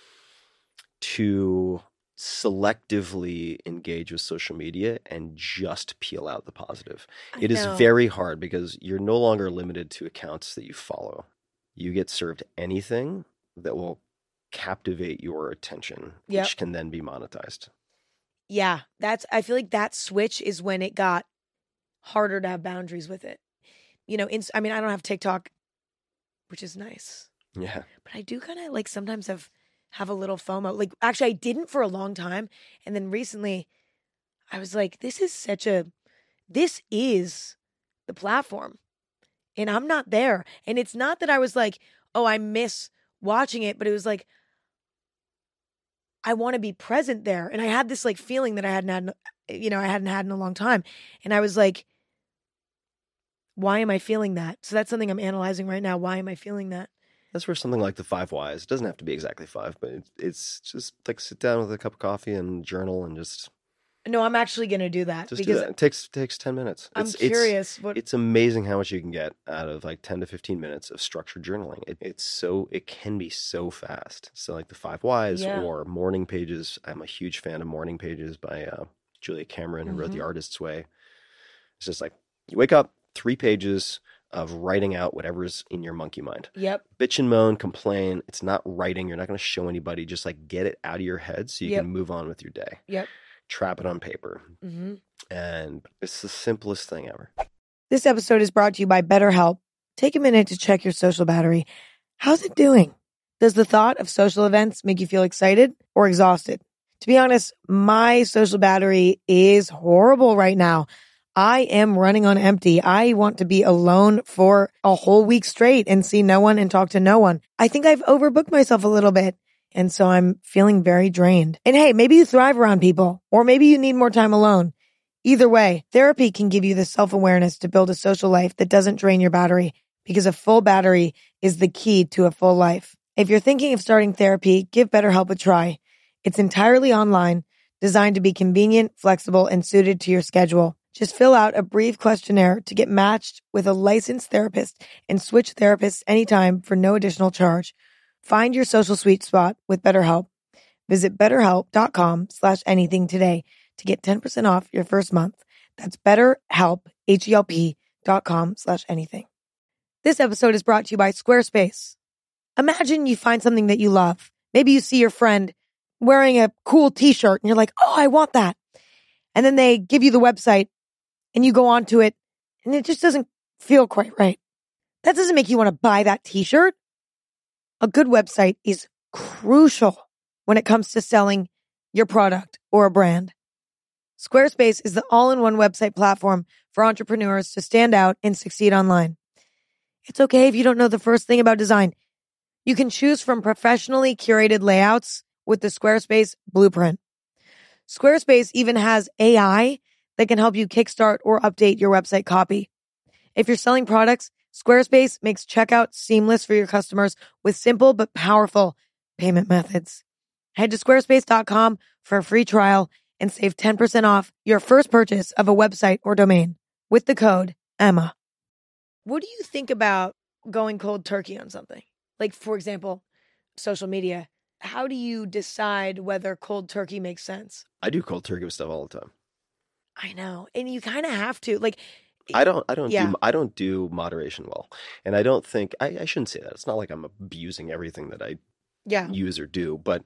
to selectively engage with social media and just peel out the positive. I It is know. very hard because you're no longer limited to accounts that you follow. You get served anything that will captivate your attention, Yep. which can then be monetized. Yeah. That's, I feel like that switch is when it got harder to have boundaries with it. You know, in, I mean, I don't have TikTok, which is nice, Yeah. but I do kind of like sometimes have, have a little FOMO. Like actually I didn't for a long time. And then recently I was like, this is such a, this is the platform and I'm not there. And it's not that I was like, oh, I miss watching it, but it was like, I want to be present there. And I had this like feeling that I hadn't had, you know, I hadn't had in a long time. And I was like, why am I feeling that? So that's something I'm analyzing right now. Why am I feeling that? That's where something like the five whys, it doesn't have to be exactly five, but it, it's just like sit down with a cup of coffee and journal and just No, I'm actually going to do that. Just do because that. It takes takes ten minutes. I'm It's, curious. It's, what it's amazing how much you can get out of like ten to fifteen minutes of structured journaling. It, it's so, it can be so fast. So like the Five Whys Yeah. or Morning Pages. I'm a huge fan of Morning Pages by uh, Julia Cameron, who wrote Mhm. The Artist's Way. It's just like you wake up, three pages of writing out whatever's in your monkey mind. Yep. Bitch and moan, complain. It's not writing. You're not going to show anybody. Just like get it out of your head so you Yep. can move on with your day. Yep. Trap it on paper. hmm And it's the simplest thing ever. This episode is brought to you by BetterHelp. Take a minute to check your social battery. How's it doing? Does the thought of social events make you feel excited or exhausted? To be honest, my social battery is horrible right now. I am running on empty. I want to be alone for a whole week straight and see no one and talk to no one. I think I've overbooked myself a little bit. And so I'm feeling very drained. And hey, maybe you thrive around people, or maybe you need more time alone. Either way, therapy can give you the self-awareness to build a social life that doesn't drain your battery, because a full battery is the key to a full life. If you're thinking of starting therapy, give BetterHelp a try. It's entirely online, designed to be convenient, flexible, and suited to your schedule. Just fill out a brief questionnaire to get matched with a licensed therapist and switch therapists anytime for no additional charge. Find your social sweet spot with BetterHelp. Visit betterhelp.com slash anything today to get ten percent off your first month. That's betterhelp, H-E-L-P dot com slash anything. This episode is brought to you by Squarespace. Imagine you find something that you love. Maybe you see your friend wearing a cool t-shirt and you're like, oh, I want that. And then they give you the website and you go onto it and it just doesn't feel quite right. That doesn't make you want to buy that t-shirt. A good website is crucial when it comes to selling your product or a brand. Squarespace is the all-in-one website platform for entrepreneurs to stand out and succeed online. It's okay if you don't know the first thing about design. You can choose from professionally curated layouts with the Squarespace Blueprint. Squarespace even has A I that can help you kickstart or update your website copy. If you're selling products, Squarespace makes checkout seamless for your customers with simple but powerful payment methods. Head to squarespace dot com for a free trial and save ten percent off your first purchase of a website or domain with the code Emma. What do you think about going cold turkey on something? Like, for example, social media. How do you decide whether cold turkey makes sense? I do cold turkey with stuff all the time. I know. And you kind of have to. Like, I don't I don't Yeah. do I don't do moderation well. And I don't think I, I shouldn't say that. It's not like I'm abusing everything that I yeah. use or do, but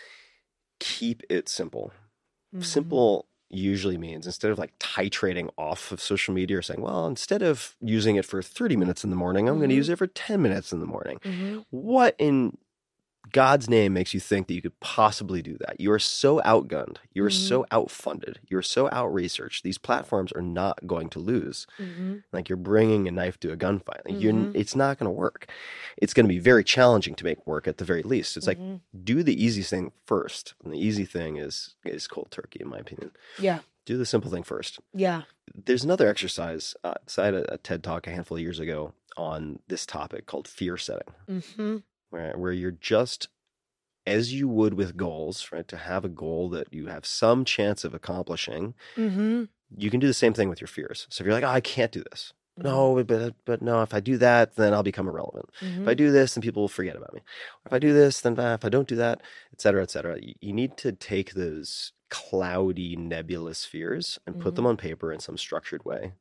keep it simple. Mhm. Simple usually means instead of like titrating off of social media or saying, well, instead of using it for thirty minutes in the morning, I'm going to Mhm. use it for ten minutes in the morning. Mhm. What in God's name makes you think that you could possibly do that? You are so outgunned. You are so outfunded. You're so out-researched. These platforms are not going to lose. Mhm. Like you're bringing a knife to a gunfight. Like you're, Mhm. it's not going to work. It's going to be very challenging to make work at the very least. It's like Mhm. do the easiest thing first. And the easy thing is is cold turkey, in my opinion. Yeah. Do the simple thing first. Yeah. There's another exercise. Uh, so I had a, a TED Talk a handful of years ago on this topic called fear setting, Mm-hmm. where where you're just as you would with goals, right? To have a goal that you have some chance of accomplishing, Mm-hmm. you can do the same thing with your fears. So if you're like, oh, I can't do this. No, but but no, if I do that, then I'll become irrelevant. Mm-hmm. If I do this, then people will forget about me. If I do this, then uh, if I don't do that, et cetera, et cetera. You, you need to take those cloudy, nebulous fears and put them on paper in some structured way.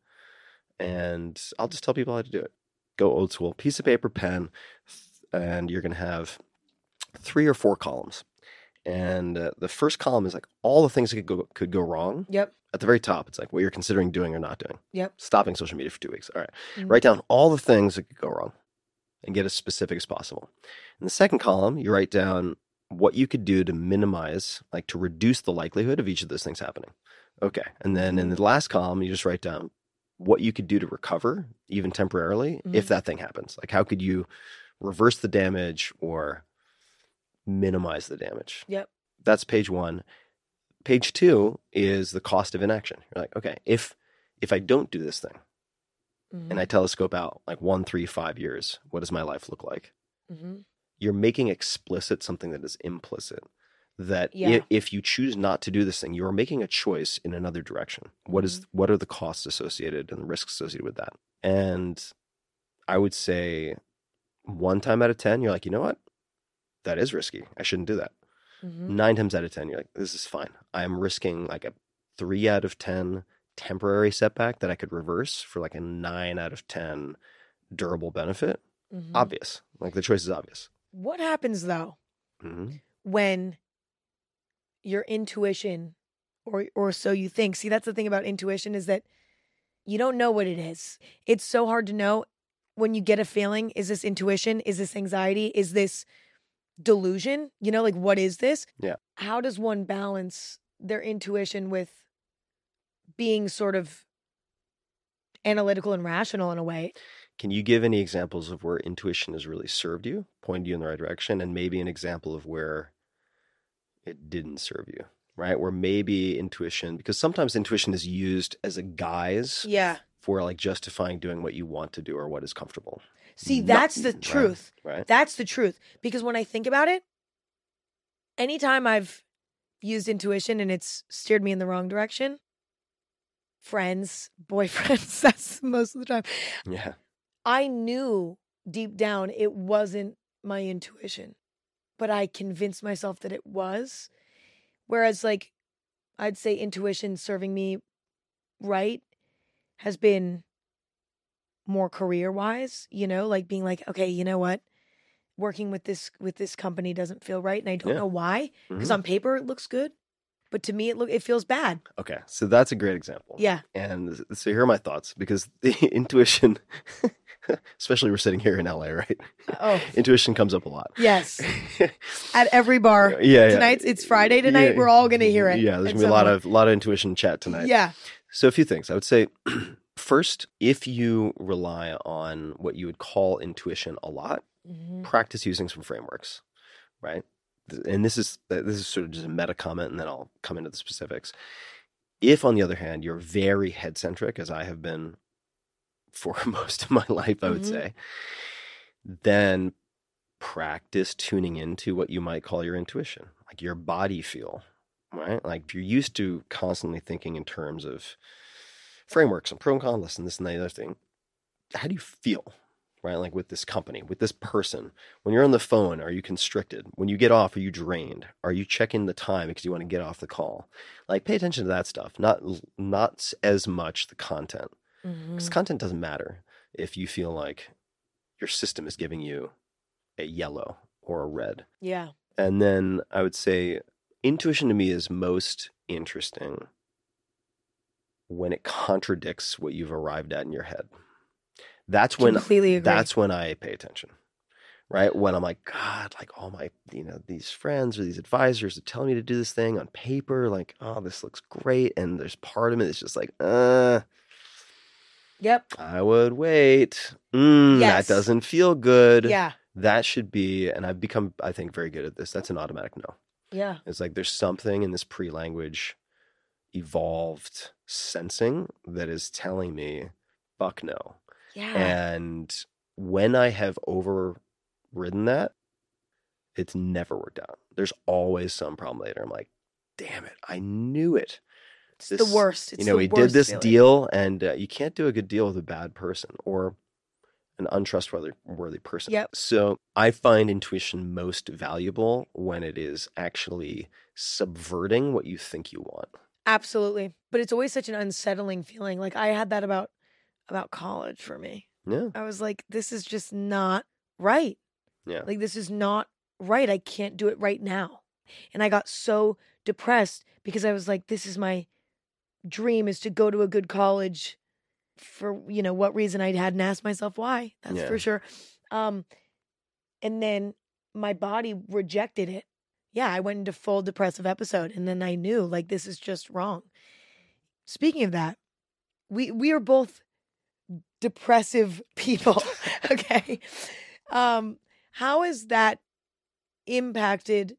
And I'll just tell people how to do it. Go old school. Piece of paper, pen, and you're going to have three or four columns. And uh, the first column is like all the things that could go, could go wrong. Yep. At the very top, it's like what you're considering doing or not doing. Yep. Stopping social media for two weeks. All right. Mhm. Write down all the things that could go wrong and get as specific as possible. In the second column, you write down what you could do to minimize, like to reduce the likelihood of each of those things happening. Okay. And then in the last column, you just write down what you could do to recover, even temporarily, Mhm. if that thing happens. Like how could you reverse the damage or minimize the damage? Yep. That's page one. Page two is the cost of inaction. You're like, okay, if if I don't do this thing Mm-hmm. and I telescope out like one, three, five years, what does my life look like? Mm-hmm. You're making explicit something that is implicit. that Yeah. if, if you choose not to do this thing, you are making a choice in another direction. What is what are the costs associated and the risks associated with that? And I would say one time out of ten, you're like, you know what? That is risky. I shouldn't do that. Mhm. Nine times out of ten, you're like, this is fine. I'm risking like a three out of ten temporary setback that I could reverse for like a nine out of ten durable benefit. Mhm. Obvious. Like the choice is obvious. What happens though hmm when your intuition, or or so you think? See, that's the thing about intuition, is that you don't know what it is. It's so hard to know when you get a feeling. Is this intuition? Is this anxiety? Is this delusion? You know, like, what is this? Yeah. How does one balance their intuition with being sort of analytical and rational in a way? Can you give any examples of where intuition has really served you, pointed you in the right direction, and maybe an example of where it didn't serve you, right? Where maybe intuition, because sometimes intuition is used as a guise Yeah. for like justifying doing what you want to do or what is comfortable. See, Not- that's the right, truth. Right. That's the truth. Because when I think about it, anytime I've used intuition and it's steered me in the wrong direction, friends, boyfriends, that's most of the time, Yeah. I knew deep down it wasn't my intuition, but I convinced myself that it was. Whereas, like, I'd say intuition serving me right has been more career wise, you know, like being like, okay, you know what? Working with this with this company doesn't feel right, and I don't Yeah. know why. Because Mhm. on paper it looks good, but to me it look it feels bad. Okay. So that's a great example. Yeah. And so here are my thoughts, because the intuition, especially we're sitting here in L A, right? Oh. Intuition comes up a lot. Yes. At every bar. Yeah, yeah. Tonight's it's Friday tonight. Yeah. We're all gonna hear it. Yeah, there's at gonna be a some lot point. of lot of intuition chat tonight. Yeah. So a few things. I would say first, if you rely on what you would call intuition a lot, Mhm. practice using some frameworks, right? And this is this is sort of just a meta comment, and then I'll come into the specifics. If, on the other hand, you're very head centric, as I have been for most of my life, I would Mhm. say, then practice tuning into what you might call your intuition, like your body feel, right? Like if you're used to constantly thinking in terms of frameworks and pro and con lists and this and the other thing, how do you feel, right? Like with this company, with this person, when you're on the phone, are you constricted? When you get off, are you drained? Are you checking the time because you want to get off the call? Like pay attention to that stuff, not not as much the content, because Mhm. content doesn't matter if you feel like your system is giving you a yellow or a red. Yeah. And then I would say intuition to me is most interesting when it contradicts what you've arrived at in your head. That's when Completely agree. that's when I pay attention. Right? When I'm like, God, like all my, you know, these friends or these advisors are telling me to do this thing on paper, like, oh, this looks great. And there's part of it that's just like, uh, Yep. I would wait. Mm, Yes. That doesn't feel good. Yeah. That should be, and I've become, I think, very good at this. That's an automatic no. Yeah. It's like there's something in this pre-language evolved sensing that is telling me, fuck no. Yeah. And when I have overridden that, it's never worked out. There's always some problem later. I'm like, damn it, I knew it. It's This- the worst. It's you know, the we worst did this feeling. deal, and uh, you can't do a good deal with a bad person or an untrustworthy worthy person. Yep. So I find intuition most valuable when it is actually subverting what you think you want. Absolutely. But it's always such an unsettling feeling. Like I had that about about college for me. Yeah. I was like, this is just not right. Yeah. Like this is not right. I can't do it right now. And I got so depressed because I was like, this is my dream, is to go to a good college. For, you know, what reason, I hadn't asked myself why. That's Yeah. for sure. Um, and then my body rejected it. Yeah, I went into full depressive episode, and then I knew, like, this is just wrong. Speaking of that, we we are both depressive people. Okay. Um, how has that impacted?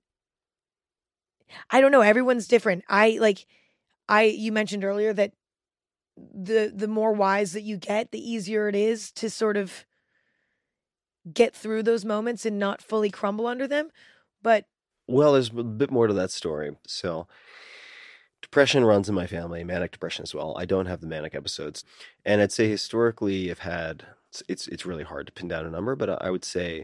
I don't know. Everyone's different. I like I you mentioned earlier that the the more wise that you get, the easier it is to sort of get through those moments and not fully crumble under them. But Well, there's a bit more to that story. So, depression runs in my family, manic depression as well. I don't have the manic episodes. And I'd say historically, I've had, it's, it's really hard to pin down a number, but I would say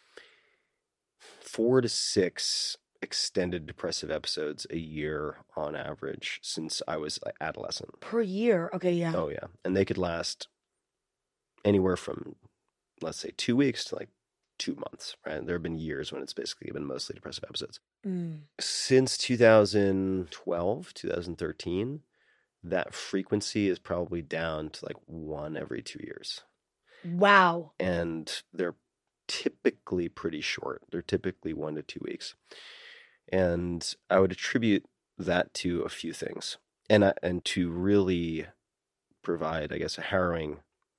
four to six extended depressive episodes a year on average since I was like adolescent. Per year. Okay, yeah. Oh, yeah. And they could last anywhere from, let's say, two weeks to like two months, right? There have been years when it's basically been mostly depressive episodes. Mm. Since two thousand twelve, two thousand thirteen, that frequency is probably down to like one every two years. Wow. And they're typically pretty short. They're typically one to two weeks. And I would attribute that to a few things. And I, and to really provide, I guess, a harrowing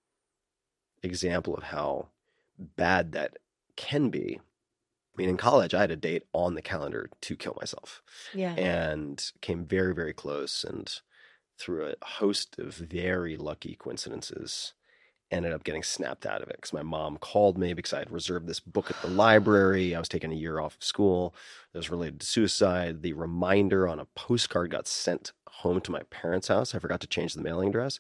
example of how bad that can be. I mean, in college, I had a date on the calendar to kill myself. Yeah. And came very, very close. And through a host of very lucky coincidences, ended up getting snapped out of it because my mom called me because I had reserved this book at the library. I was taking a year off of school. It was related to suicide. The reminder on a postcard got sent home to my parents' house. I forgot to change the mailing address.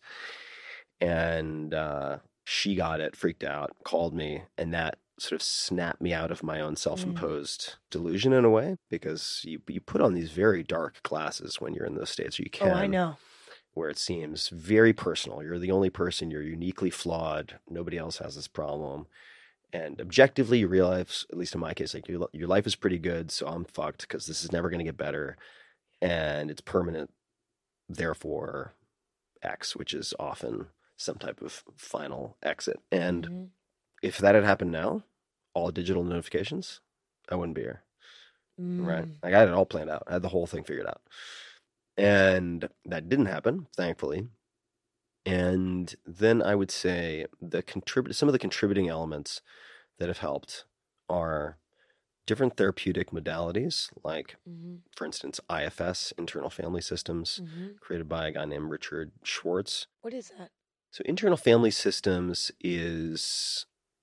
And uh, she got it, freaked out, called me, and that sort of snapped me out of my own self-imposed mm. delusion in a way, because you you put on these very dark glasses when you're in those states. You can. Oh, I know. Where it seems very personal. You're the only person, you're uniquely flawed. Nobody else has this problem. And objectively, you realize, at least in my case, like your, your life is pretty good, so I'm fucked because this is never going to get better. And it's permanent, therefore X, which is often some type of final exit. And mm-hmm. if that had happened now, all digital notifications, I wouldn't be here. Mm. Right? Like I had it all planned out. I had the whole thing figured out. And that didn't happen, thankfully. And then I would say the contribute some of the contributing elements that have helped are different therapeutic modalities, like, mm-hmm. for instance, I F S, internal family systems, mm-hmm. created by a guy named Richard Schwartz. What is that? So internal family systems is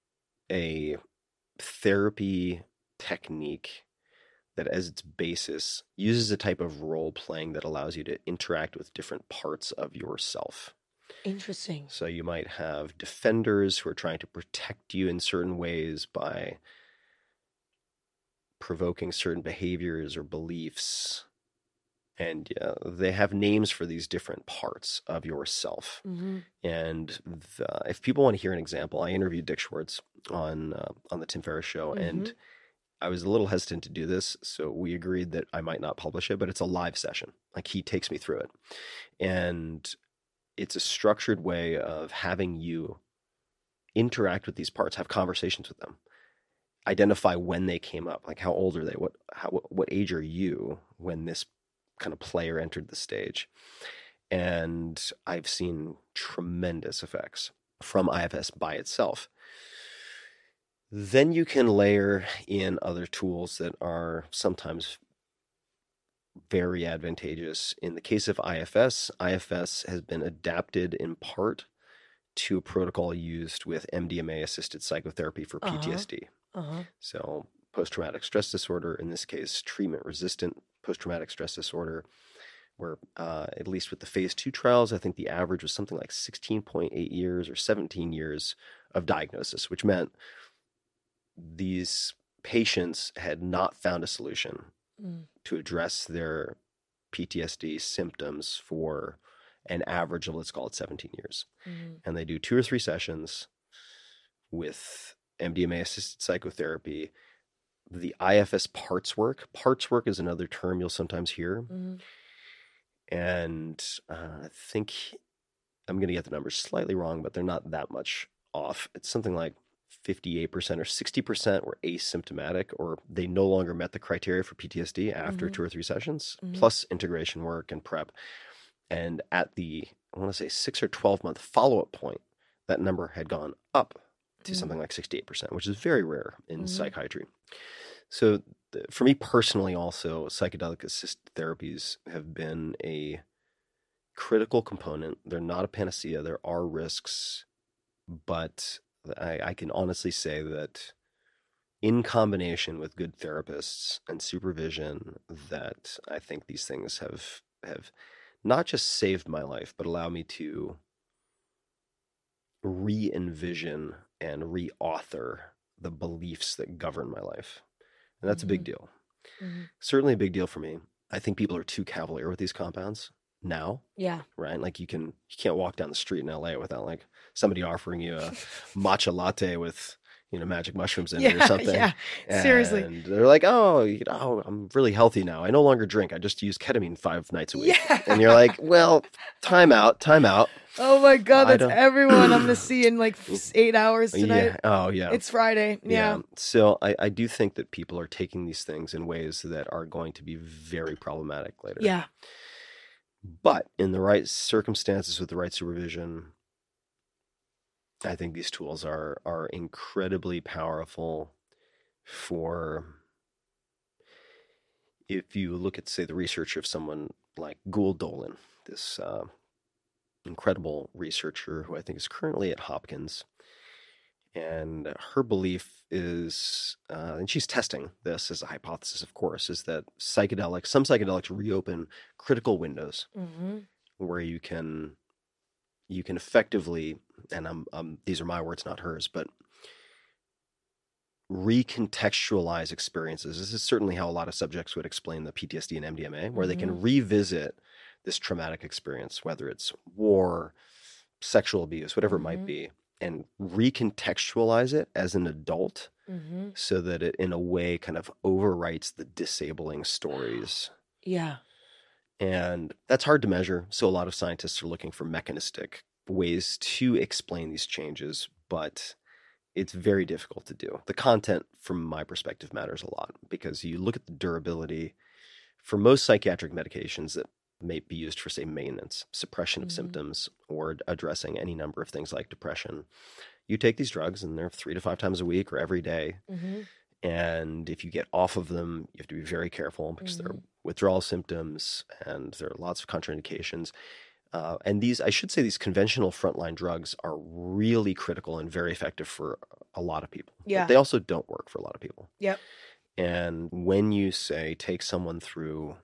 a therapy technique that as its basis uses a type of role playing that allows you to interact with different parts of yourself. Interesting. So you might have defenders who are trying to protect you in certain ways by provoking certain behaviors or beliefs. And uh, they have names for these different parts of yourself. Mm-hmm. And the, if people want to hear an example, I interviewed Dick Schwartz on, uh, on the Tim Ferriss show, mm-hmm. and I was a little hesitant to do this, so we agreed that I might not publish it, but it's a live session. Like, he takes me through it. And it's a structured way of having you interact with these parts, have conversations with them, identify when they came up, like how old are they, what how what age are you when this kind of player entered the stage. And I've seen tremendous effects from I F S by itself. Then you can layer in other tools that are sometimes very advantageous. In the case of I F S, I F S has been adapted in part to a protocol used with M D M A-assisted psychotherapy for P T S D. Uh-huh. Uh-huh. So post-traumatic stress disorder, in this case, treatment-resistant post-traumatic stress disorder, where uh, at least with the phase two trials, I think the average was something like sixteen point eight years or seventeen years of diagnosis, which meant these patients had not found a solution mm. to address their P T S D symptoms for an average of, let's call it seventeen years. Mm. And they do two or three sessions with M D M A-assisted psychotherapy. The I F S parts work. Parts work is another term you'll sometimes hear. Mm. And uh, I think I'm going to get the numbers slightly wrong, but they're not that much off. It's something like fifty-eight percent or sixty percent were asymptomatic, or they no longer met the criteria for P T S D after mm-hmm. two or three sessions, mm-hmm. plus integration work and prep. And at the, I want to say six or twelve month follow-up point, that number had gone up to mm-hmm. something like sixty-eight percent, which is very rare in mm-hmm. psychiatry. So the, for me personally also, psychedelic assisted therapies have been a critical component. They're not a panacea. There are risks, but I, I can honestly say that in combination with good therapists and supervision, that I think these things have have not just saved my life, but allow me to re-envision and re-author the beliefs that govern my life. And that's mm-hmm. a big deal. Mm-hmm. Certainly a big deal for me. I think people are too cavalier with these compounds now. Yeah. Right? Like you can you can't walk down the street in L A without like somebody offering you a matcha latte with, you know, magic mushrooms in yeah, it or something. Yeah. And seriously. they're like, oh, you know, I'm really healthy now. I no longer drink. I just use ketamine five nights a week. Yeah. And you're like, well, time out, time out. Oh my God, that's everyone I'm going to see in like eight hours tonight. Yeah. Oh, yeah. It's Friday. Yeah. yeah. So I, I do think that people are taking these things in ways that are going to be very problematic later. Yeah. But in the right circumstances with the right supervision, I think these tools are are incredibly powerful for, if you look at, say, the research of someone like Gould Dolan, this uh, incredible researcher who I think is currently at Hopkins. And her belief is, uh, and she's testing this as a hypothesis, of course, is that psychedelics, some psychedelics reopen critical windows mm-hmm. where you can, you can effectively, and I'm, um, these are my words, not hers, but recontextualize experiences. This is certainly how a lot of subjects would explain the P T S D and M D M A, where mm-hmm. they can revisit this traumatic experience, whether it's war, sexual abuse, whatever mm-hmm. it might be, and recontextualize it as an adult mm-hmm. so that it, in a way, kind of overwrites the disabling stories. Yeah. And that's hard to measure. So a lot of scientists are looking for mechanistic ways to explain these changes, but it's very difficult to do. The content, from my perspective, matters a lot because you look at the durability for most psychiatric medications that may be used for, say, maintenance, suppression of mm-hmm. symptoms, or addressing any number of things like depression. You take these drugs and they're three to five times a week or every day. Mm-hmm. And if you get off of them, you have to be very careful because mm-hmm. there are withdrawal symptoms and there are lots of contraindications. Uh, and these, I should say, these conventional frontline drugs are really critical and very effective for a lot of people. Yeah. But they also don't work for a lot of people. Yep. And when you say take someone through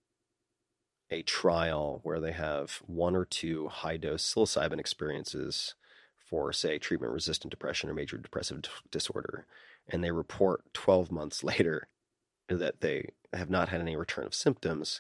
a trial where they have one or two high-dose psilocybin experiences for, say, treatment-resistant depression or major depressive d- disorder, and they report twelve months later that they have not had any return of symptoms,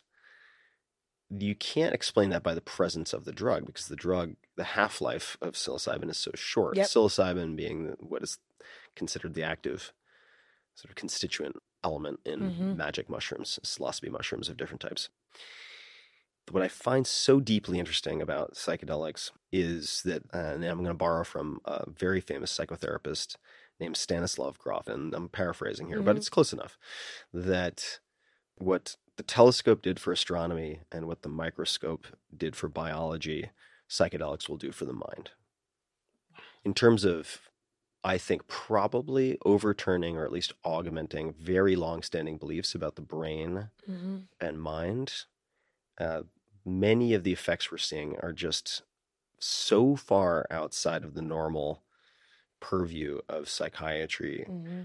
you can't explain that by the presence of the drug because the drug, the half-life of psilocybin is so short. Yep. Psilocybin being what is considered the active sort of constituent element in mm-hmm. magic mushrooms, psilocybe mushrooms of different types. What I find so deeply interesting about psychedelics is that, uh, and I'm going to borrow from a very famous psychotherapist named Stanislav Grof, and I'm paraphrasing here, mm-hmm. but it's close enough, that what the telescope did for astronomy and what the microscope did for biology, psychedelics will do for the mind. In terms of, I think, probably overturning or at least augmenting very long-standing beliefs about the brain mm-hmm. and mind, uh, many of the effects we're seeing are just so far outside of the normal purview of psychiatry mm-hmm.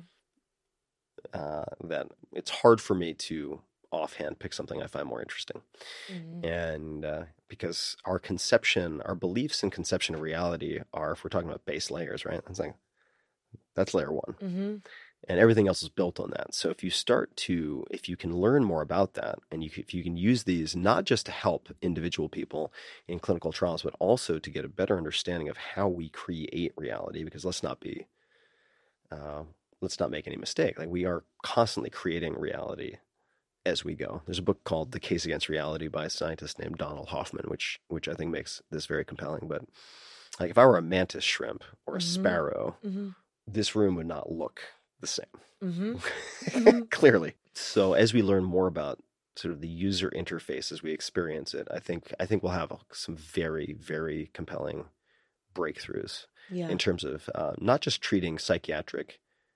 uh, that it's hard for me to offhand pick something I find more interesting. Mm-hmm. And uh, because our conception, our beliefs and conception of reality are, if we're talking about base layers, right? It's like, that's layer one. Mm-hmm. And everything else is built on that. So if you start to, if you can learn more about that, and you, if you can use these not just to help individual people in clinical trials, but also to get a better understanding of how we create reality, because let's not be, uh, let's not make any mistake. Like, we are constantly creating reality as we go. There's a book called The Case Against Reality by a scientist named Donald Hoffman, which which I think makes this very compelling. But like, if I were a mantis shrimp or a mm-hmm. sparrow, mm-hmm. this room would not look the same. Mm-hmm. Clearly. So as we learn more about sort of the user interface as we experience it, I think I think we'll have some very, very compelling breakthroughs yeah. in terms of uh, not just treating psychiatric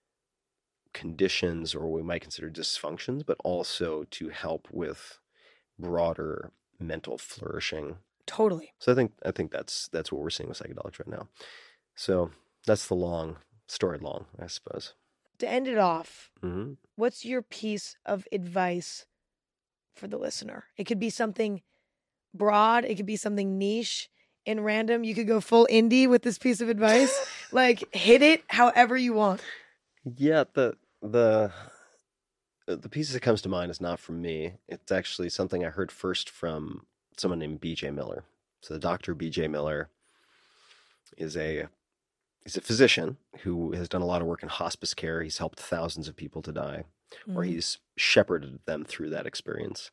conditions or what we might consider dysfunctions, but also to help with broader mental flourishing. Totally. So I think I think that's that's what we're seeing with psychedelics right now. So that's the long story long, I suppose. to end it off, Mm-hmm. what's your piece of advice for the listener? It could be something broad. It could be something niche and random. You could go full indie with this piece of advice. Like, hit it however you want. Yeah, the the the piece that comes to mind is not from me. It's actually something I heard first from someone named B J Miller. So the Doctor B J Miller is a he's a physician who has done a lot of work in hospice care. He's helped thousands of people to die, Mm. or he's shepherded them through that experience.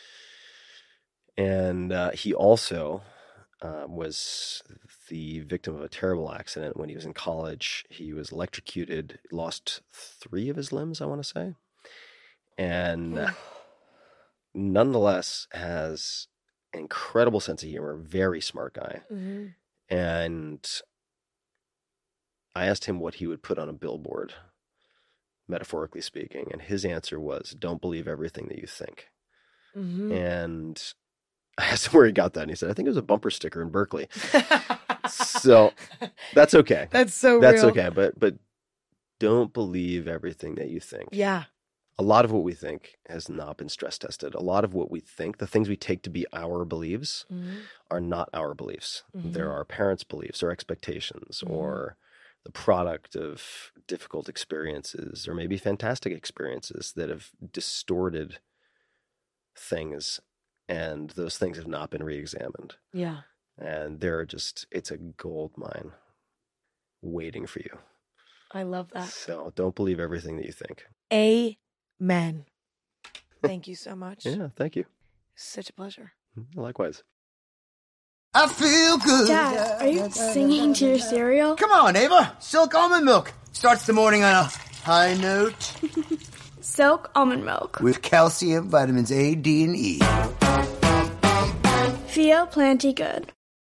And uh, he also uh, was the victim of a terrible accident when he was in college. He was electrocuted, lost three of his limbs, I want to say. And uh, nonetheless has an incredible sense of humor, very smart guy. Mm-hmm. And I asked him what he would put on a billboard, metaphorically speaking. And his answer was, don't believe everything that you think. Mm-hmm. And I asked him where he got that. And he said, I think it was a bumper sticker in Berkeley. So that's okay. That's so That's real. okay. But, but don't believe everything that you think. Yeah. A lot of what we think has not been stress tested. A lot of what we think, the things we take to be our beliefs, Mm-hmm. are not our beliefs. Mhm. They're our parents' beliefs or expectations, Mhm. or the product of difficult experiences, or maybe fantastic experiences that have distorted things, and those things have not been re-examined. Yeah. And they're just, it's a gold mine waiting for you. I love that. So don't believe everything that you think. Amen. Thank you so much. Yeah, thank you. Such a pleasure. Likewise. I feel good. Dad, are you singing to your cereal? Come on, Ava. Silk almond milk starts the morning on a high note Silk almond milk. with calcium, vitamins A, D, and E. Feel plenty good.